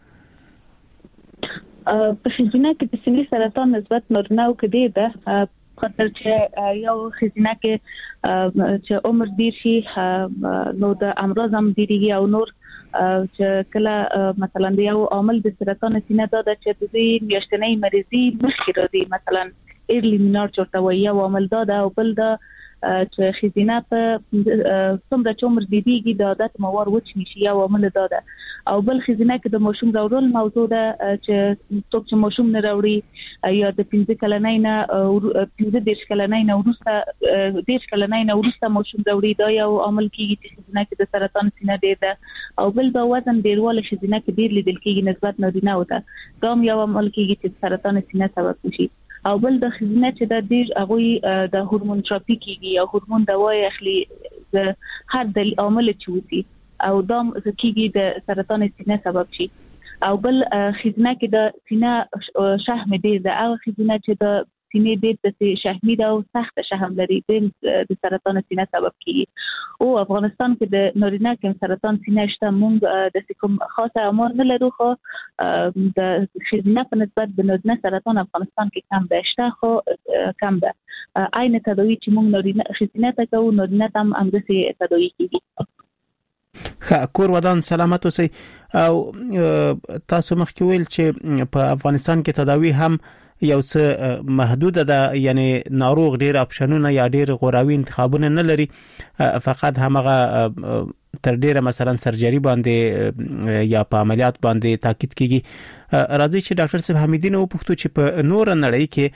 په خزینه کې د سینې سرطان نسبت نارینه او کې ده خاطر چې یو خزینه کې چې عمر ډیر شي نو د امراض هم ډیریږي او نور چې کله مثلا د یو عامل د سرطان سینې دا چې د دې میاشتنۍ مریضي مخکې راځي مثلا ایرلی مینار چورته وایي یو عامل دا او بل دا چې خزینه په څومره چې عمر دیږي د عادت موار وچ نشي یو عامل دا ده او بل خزینه کې د ماشوم راوړل موضوع ده چې څوک چې ماشوم نه راوړي یا د پنځه کلنۍ نه پنځه دیرش کلنۍ نه ورسته دیرش کلنۍ نه ورسته ماشوم راوړي دا یو عامل کېږي چې خزینه کې د سرطان سینې دی ده او بل دا وزن ډیرواله خزینه کې ډیر لیدل کېږي نسبت نارینه وته دا یو عامل کېږي چې سرطان سینې سبب شي او بل د خزینه چې د ډیر هغه د هورمون تراپی کېږي او هورمون دوايي اخلي د هر د عامل چوتي او دا کېږي د سرطان سینې سبب شي او بل خزینه کې د سینه شحم ډیر ده او خزینه چې د سینې ډیر د شحمی ده او سخت شحم لري د سرطان سینه سبب کیږي. او افغانستان کې د نارینه کې سرطان سینه شته، موږ د کوم خاصه امر نه لرو، خو د خزینه په نسبت د نارینه سرطان افغانستان کې کم ده، شته خو کم ده. عین تداوی چې موږ نارینه خزینه ته کوو، نارینه هم همداسې تداوی کیږي. خا کور ودان سلامت اوسئ. او تاسو مخکې ویل چې په افغانستان کې تداوی هم یو څه محدود ده، یعنی ناروغ ډیر اپشنونه یا ډیر غوراوي انتخابونه نه لري، فقط همغه تر ډیره مثلا سرجری باندې یا په عملیات باندې تاکید کیږي. راځي چې ډاکټر صاحب حمیدین او پښتو چې په نور نړۍ کې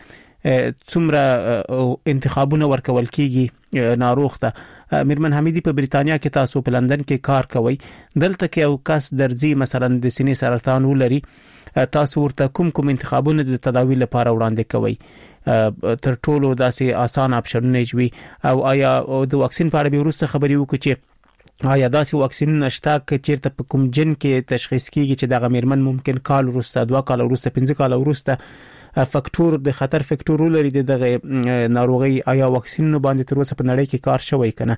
څومره انتخابونه ورکول کیږي ناروغ ته. میرمن حمیدی په بریتانیا کې تاسو په لندن کې کار کوئ، دلته کې یو کس درځي مثلا د سینې سرطان ولري، تاسو ورته کوم کوم انتخابونه د تداوی لپاره وړاندې کوئ؟ تر ټولو داسې آسان اپشنونه وي او آیا د واکسین په اړه به وروسته خبرې وکړو چې آیا داسې واکسین نشته چې چیرته په کوم جن کې تشخیص کیږي چې دغه میرمن ممکن کال وروسته، دوه کال وروسته، پنځه کال وروسته فاکتور د خطر فاکتور لري دغه ناروغي؟ آیا واکسین باندې تر اوسه په نړۍ کې کار شوی کنه؟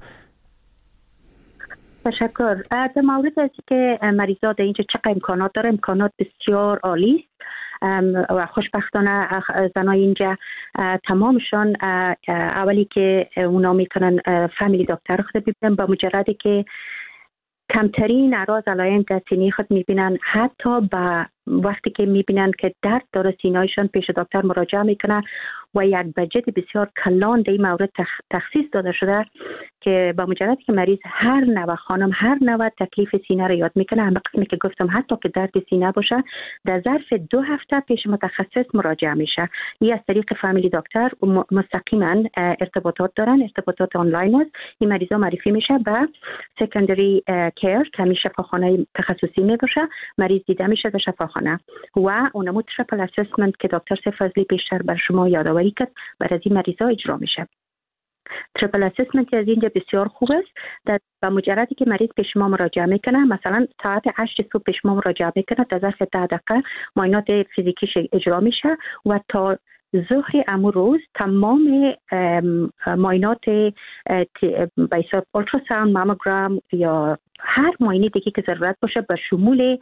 تشکر. در مورد از که مریضات اینجا چقدر امکانات داره، امکانات بسیار عالی و خوشبختانه زنای اینجا تمامشان اولی که اونا میتونن فامیلی دکتر خود ببینن، با مجردی که کمترین اعراض علائم در سینه خود میبینن، حتی با وقتی که میبینن که درد داره سینه‌شان پیش دکتر مراجعه میکنن و یک بجت بسیار کلان در این مورد تخصیص داده شده که با مجردی که مریض هر نوع خانم هر نوع تکلیف سینه را یاد میکنه، همه قسمی که گفتم حتی که درد سینه باشه در ظرف دو هفته پیش متخصص مراجعه میشه. این از طریق فامیلی دکتر مستقیما ارتباطات دارن، ارتباطات آنلاین است. این مریضا معرفی میشه به سکندری کیر که همیشه شفاخانه تخصصی میباشه، مریض دیده میشه در شفاخانه و اونمو تریپل اسسمنت که دکتر سفازلی پیشتر بر شما یادآوری کرد بر از این مریضا اجرا میشه. تریپل اسسمنت از اینجا بسیار خوب است. در با مجردی که مریض به شما مراجعه میکنه، مثلا ساعت هشت صبح به شما مراجعه میکنه، در ظرف ده دقیقه معاینات فیزیکیش اجرا میشه و تا ظهر امو روز تمام معاینات به حساب اولتراساوند، ماموگرام یا هر معاینه دیگه که ضرورت باشه به شمول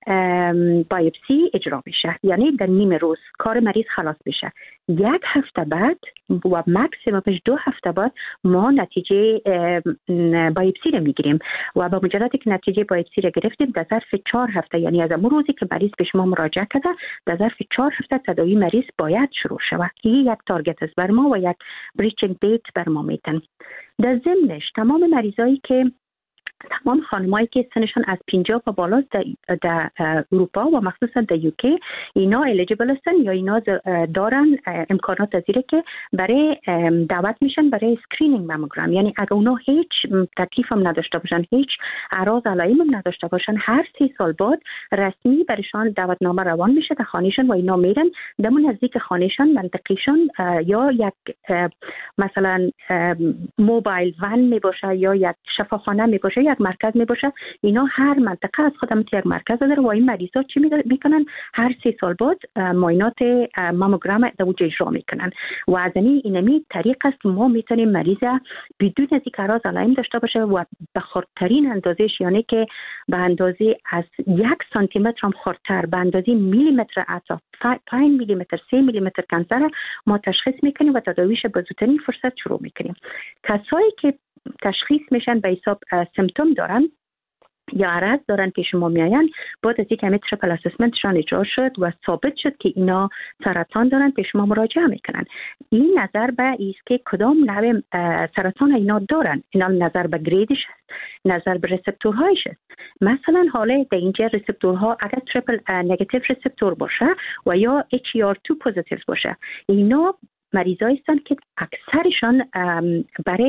بایوپسی اجرا میشه. یعنی در نیم روز کار مریض خلاص میشه. یک هفته بعد و ماکسیممش دو هفته بعد ما نتیجه بایوپسی رو میگیریم و با مجردی که نتیجه بایوپسی رو گرفتیم در ظرف چهار هفته، یعنی از اون روزی که مریض به شما مراجعه کرده در ظرف چهار هفته تداوی مریض باید شروع شود. این یک تارگت است بر ما و یک بریچینگ دیت بر ما میتن. در ضمنش تمام مریضایی که تمام خانمایی که سنشان از پنجاه و بالاست در, در اروپا و مخصوصا در یوکی اینا الیجیبل هستن یا اینا دارن امکانات پذیره که برای دعوت میشن برای اسکرینینگ ماموگرام. یعنی اگه اونا هیچ تکلیف هم نداشته باشن، هیچ اعراض علائم هم نداشته باشن، هر سی سال بعد رسمی برایشان دعوتنامه روان میشه در خانهشان و اینا میرن دمون نزدیک خانهشان، منطقیشان یا یک مثلا موبایل ون میباشه یا یک شفاخانه میباشه، یک مرکز میباشه. اینا هر منطقه از خودم یک مرکز داره و این مریضا چی میکنن؟ هر سی سال بعد معاینات ماموگرام در وجه اجرا میکنن و از این اینمی طریق است ما میتونیم مریض بدون از اینکه اعراض علائم داشته باشه و به خردترین اندازهش، یعنی که به اندازه از یک سانتی متر هم خردتر، به اندازه میلی متر اطراف، پنج میلی متر، سه میلی متر کانسر ما تشخیص میکنیم و تداویش به زودترین فرصت شروع میکنیم. کسایی که تشخیص میشن به حساب سیمتوم دارن یا عرض دارن پیش ما میاین، بعد از اینکه همه تریپل اسسمنتشان اجرا شد و ثابت شد که اینا سرطان دارن پیش ما مراجعه میکنن. این نظر به ایست که کدام نوع سرطان اینا دارن، اینا نظر به گریدش است، نظر به رسپتورهایش است. مثلا حالا در اینجا رسپتورها اگر تریپل نگاتیو رسپتور باشه و یا اچ ای آر دو پوزیتیو باشه، اینا مریضایی هستند که اکثرشان برای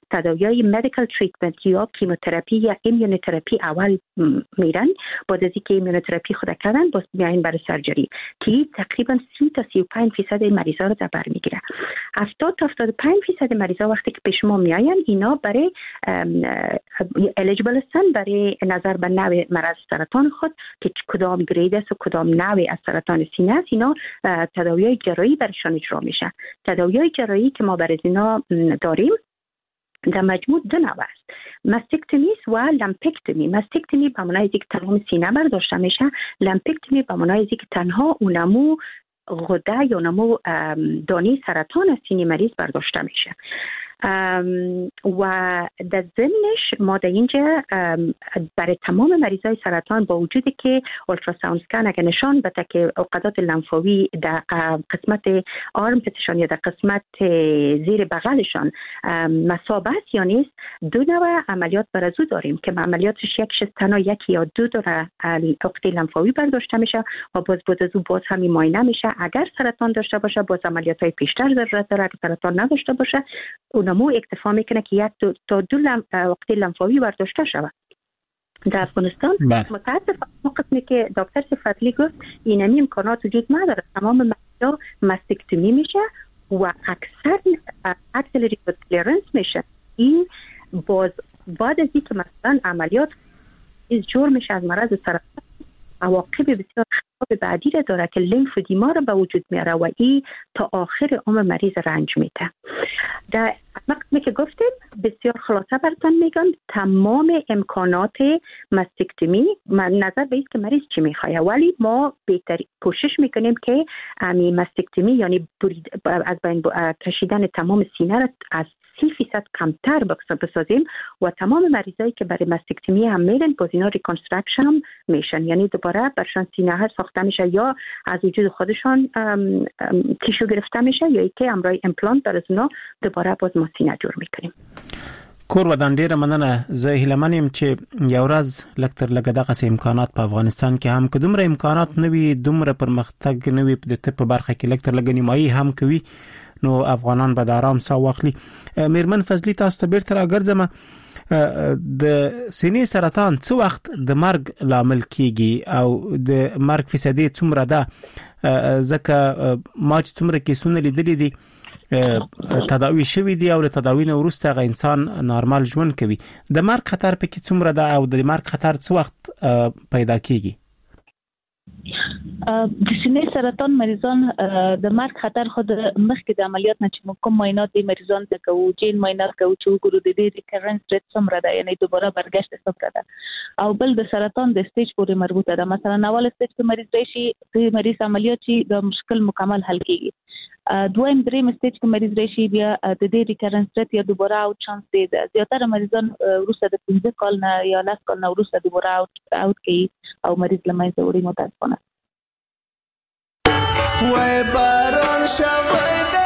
تداوی مدیکال تریتمنت یا کیموتراپی یا ایمیونوتراپی اول میرن، بعد از اینکه ایمیونوتراپی خود کردن باز میاین برای سرجری که تقریبا سی تا سی و پنج درصد مریضا رو در بر میگیره. هفتاد تا هفتاد و پنج درصد مریضا وقتی که پیش ما میاین اینا برای الیجیبل هستن برای نظر به نوع مرض سرطان خود که کدام گرید است و کدام نوع از سرطان سینه است، اینا تداوی جراحی برشان اجرا میشه. تداوی جراحی که ما برای اینا داریم در مجموع دو نوع است، ماستکتومی و لمپکتومی. ماستکتومی به معنای اینکه تمام سینه برداشته میشه، لمپکتومی به معنای اینکه تنها اونمو غده یا نمو دانه سرطان از سینه مریض برداشته میشه. و در ضمنش ما در اینجا برای تمام مریضای سرطان با وجودی که اولتراساوند اسکن اگر نشان بده که عقدات لنفاوی در قسمت آرمپتشان یا در قسمت زیر بغلشان مصاب است یا نیست، دو نوع عملیات برازو داریم که عملیاتش یکش تنها یکی یا دو داره عقده لنفاوی برداشته میشه و باز باز از باز همین معاینه میشه. اگر سرطان داشته باشه باز عملیات های پیشتر ضرورت داره، اگر سرطان نداشته باشه اونمو اکتفا میکنه که یک دو تا دو لم وقتی لنفاوی برداشته شود. در افغانستان متاسفانه ما قسمی که دکتر صفاتلی گفت اینمی امکانات وجود نداره. تمام مریضا ماستکتومی میشه و اکثر اکسلری کلیرنس میشه. این باز بعد از اینکه مثلا عملیات از جور میشه از مرض سرطان، عواقب بسیار خراب بعدی را داره که لیمفودیما را به وجود میاره و این تا آخر عمر مریض رنج میده. در وقتی که گفتیم بسیار خلاصه براتون میگم تمام امکانات ماستکتومی نظر به اینکه مریض چی میخواد، ولی ما بهتر کوشش میکنیم که امی ماستکتومی یعنی از بین کشیدن تمام سینه را از سی فیصد کمتر بسازیم و تمام مریضایی که برای ماستکتومی هم میرن باز اینا ریکانستراکشن هم میشن، یعنی دوباره برشان سینه ها ساخته میشه یا از وجود خودشان ام ام تیشو گرفته میشه یا اینکه امرای امپلانت در از اونا دوباره باز ما سینه جور میکنیم. کور ودان ډیره مننه. زه هیلمنیم چې یو ورځ لکتر لګه دغه امکانات په افغانستان کې هم که دومره امکانات نوي دومره پرمختګ نوي د طب په برخه کې لکتر لګه نیمایي هم کوي نو افغانان به د آرام ساه واخلي. میرمن فضلی تاسو ته بیرته راګرځم، د سینې سرطان څو وخت د مرګ لامل کیږي او د مرګ فیصدي څومره ده؟ ځکه ما چې څومره کیسونه لیدلي دي تداوی شوی دی او له تداوی نه وروسته غ انسان نارمال ژوند کوي، د مرګ خطر پکې څومره ده او د مرګ خطر څو وخت پیدا کیږي؟ د سینې سرطان مریضان د مرګ خطر خود مخکې د عملیات نه چې کوم معاینات د مریضان ته کوو، جین معاینات کوو چې وګورو د دې ریکرنس ریټ څومره ده، یعنی دوباره برګشت څومره ده، او بل د سرطان د سټیج پورې مربوطه ده. مثلا اول سټیج کې مریض راشي چې مریض عملیات شي د مشکل مکمل حل کیږي، دویم دریم سټیج کې مریض راشي بیا د دې ریکرنس ریټ یا دوباره اوټ چانس دی. زیاتره مریضان وروسته د پنځه کال نه یا لس کال نه وروسته دوباره اوټ اوټ کوي او مریض له منځه وړي متاسفانه. وای باران شوی ده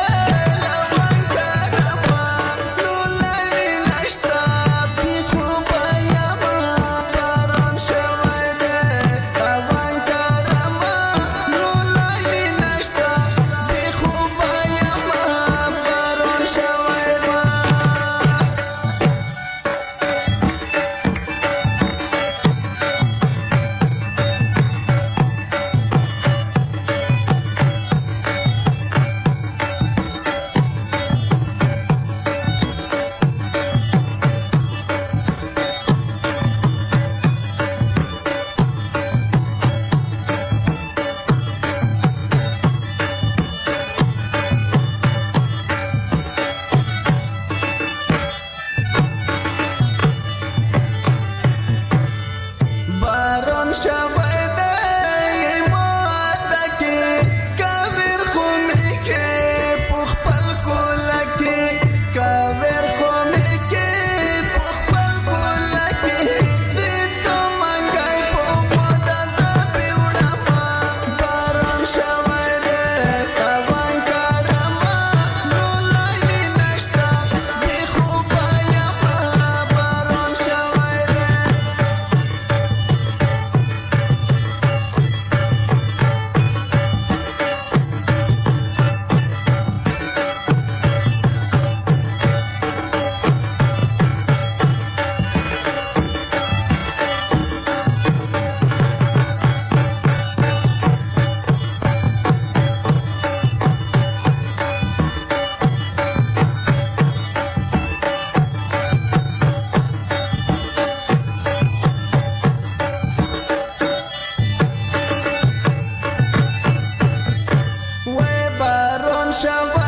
باران شوی